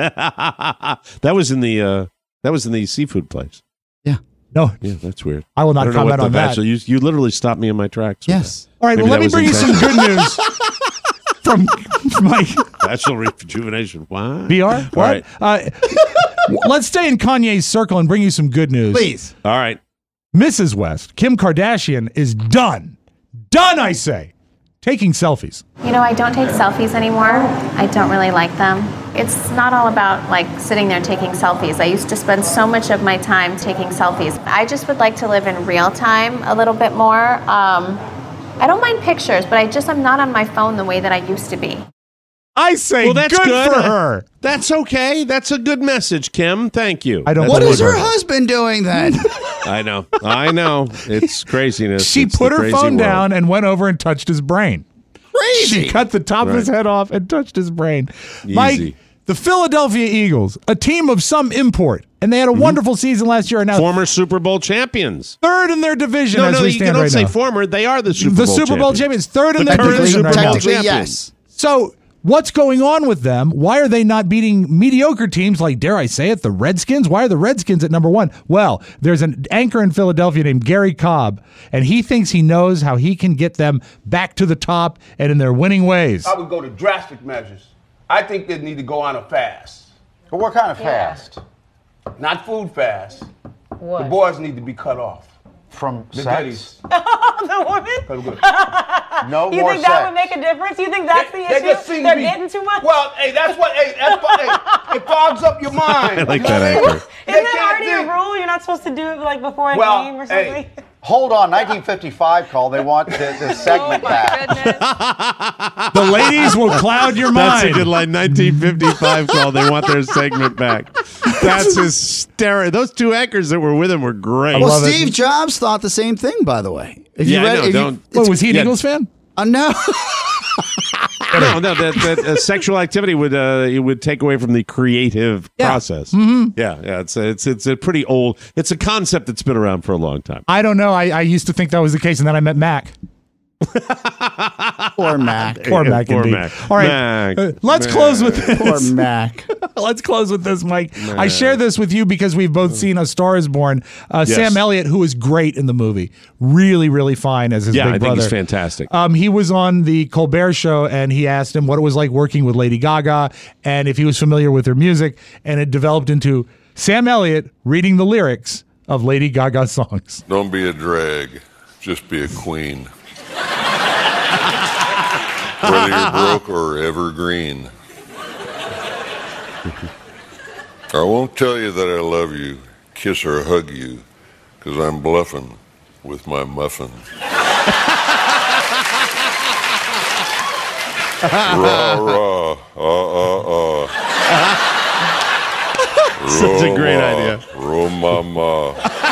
that was in the uh, that was in the seafood place. No, Yeah, that's weird. I will not I don't know comment what the on that. vaginal- You, you literally stopped me in my tracks. with Yes. that. All right, Maybe well, let that me was bring you some intentional. good news from Mike. Vaginal rejuvenation. Why? V R? All What? right. Uh, let's stay in Kanye's circle and bring you some good news. Please. All right. Missus West, Kim Kardashian, is done. Done, I say. Taking selfies. You know, I don't take selfies anymore. I don't really like them. It's not all about like sitting there taking selfies. I used to spend so much of my time taking selfies. I just would like to live in real time a little bit more. Um, I don't mind pictures, but I just am not on my phone the way that I used to be. I say Well, that's good, good. for her. That's okay. That's a good message, Kim. Thank you. I don't That's What a is good her one. husband doing then? I know. I know. It's craziness. She It's put the her crazy phone world. down and went over and touched his brain. Crazy. She cut the top of his Right. head off and touched his brain. Easy. Mike, the Philadelphia Eagles, a team of some import, and they had a Mm-hmm. wonderful season last year, and now Former Super Bowl champions. third in their division No, as no, we you stand don't right say now. former. They are the Super the Bowl Super Bowl champions. champions, third in The their current division Super right Bowl now. Technically, champions. yes. So What's going on with them? Why are they not beating mediocre teams like, dare I say it, the Redskins? Why are the Redskins at number one? Well, there's an anchor in Philadelphia named Gary Cobb, and he thinks he knows how he can get them back to the top and in their winning ways. I would go to drastic measures. I think they need to go on a fast. But what kind of Yeah. fast? Not food fast. What? The boys need to be cut off. From the sex? goodies. The woman? No you more think that sex. would make a difference? You think that's They- the they issue? just seem to They're be- getting too much? Well, hey, that's what, hey, that's what, hey, it fogs up your mind. I like You know that what I mean? anchor. They Isn't that can't already think. a rule? You're not supposed to do it like before a Well, game or hey, something? Hold on, nineteen fifty-five call. They want the, the segment back. The ladies will cloud your That's mind. a good line. nineteen fifty-five call. They want their segment back. That's hysterical. Those two anchors that were with him were great. Well, Steve Jobs thought the same thing, by the way. If Yeah, I know, if don't- What, was he an Yeah. Eagles fan? Uh, no. No, no, that, that uh, sexual activity would uh, it would take away from the creative process. Mhm. Yeah, yeah, it's a, it's it's a pretty old. It's a concept that's been around for a long time. I don't know. I, I used to think that was the case, and then I met Mac. Poor Mac. Poor Mac, Poor indeed. Mac. All right, Mac. uh, let's Mac. close with this. Poor Mac. Let's close with this, Mike. Mac. I share this with you because we've both seen A Star Is Born. Uh, Yes. Sam Elliott, who is great in the movie, really, really fine as his Yeah, big I brother. think he's fantastic. Um, he was on the Colbert Show, and he asked him what it was like working with Lady Gaga, and if he was familiar with her music, and it developed into Sam Elliott reading the lyrics of Lady Gaga's songs. Don't be a drag. Just be a queen. Whether you're broke or evergreen. I won't tell you that I love you, kiss or hug you, because I'm bluffing with my muffin. Rah, rah, uh, uh, uh. Such a great idea. Ro mama.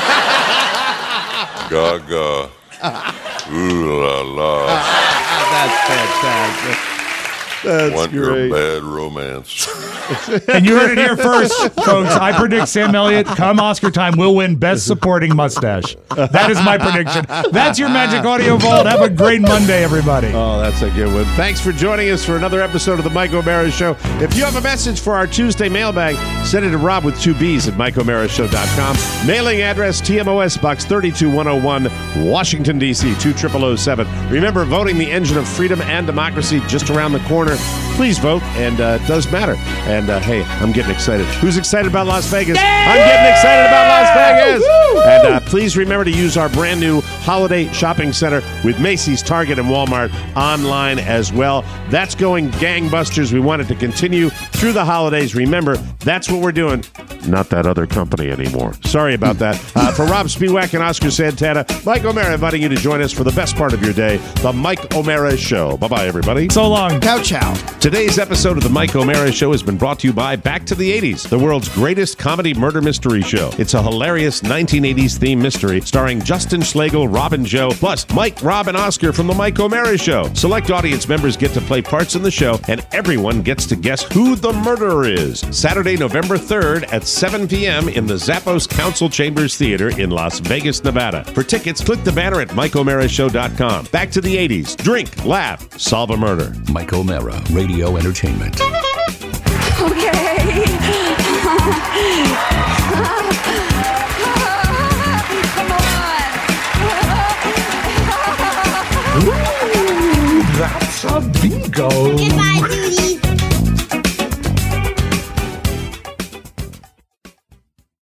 Gaga. Ooh la la. That's fantastic. That's Want great. your bad romance. And you heard it here first, folks. I predict Sam Elliott, come Oscar time, will win Best Supporting Mustache. That is my prediction. That's your Magic Audio Vault. Have a great Monday, everybody. Oh, that's a good one. Thanks for joining us for another episode of the Mike O'Mara Show. If you have a message for our Tuesday mailbag, send it to Rob with two B's at mike o'mara show dot com. Mailing address T M O S Box thirty-two one oh one, Washington, D C two thousand oh seven. Remember, voting the engine of freedom and democracy just around the corner. Please vote, and uh, it does matter. And uh, hey, I'm getting excited. Who's excited about Las Vegas? I'm getting excited about Las Vegas. Woo! And uh, please remember to use our brand new holiday shopping center with Macy's, Target, and Walmart online as well. That's going gangbusters. We want it to continue through the holidays. Remember, that's what we're doing. Not that other company anymore. Sorry about that. Uh, for Rob Spiewak and Oscar Santana, Mike O'Mara inviting you to join us for the best part of your day, the Mike O'Mara Show. Bye-bye, everybody. So long. Ciao, ciao. Today's episode of the Mike O'Mara Show has been brought to you by Back to the eighties, the world's greatest comedy murder mystery show. It's a hilarious nineteen eighties themed mystery starring Justin Schlegel, Rob and Joe, plus Mike, Rob, and Oscar from the Mike O'Mara Show. Select audience members get to play parts in the show, and everyone gets to guess who the murderer is. Saturday, November third at seven p.m. in the Zappos Council Chambers Theater in Las Vegas, Nevada. For tickets, click the banner at mike o'mara show dot com. Back to the eighties. Drink, laugh, solve a murder. Mike O'Mara, Radio Entertainment. That's a bingo. Goodbye, Judy.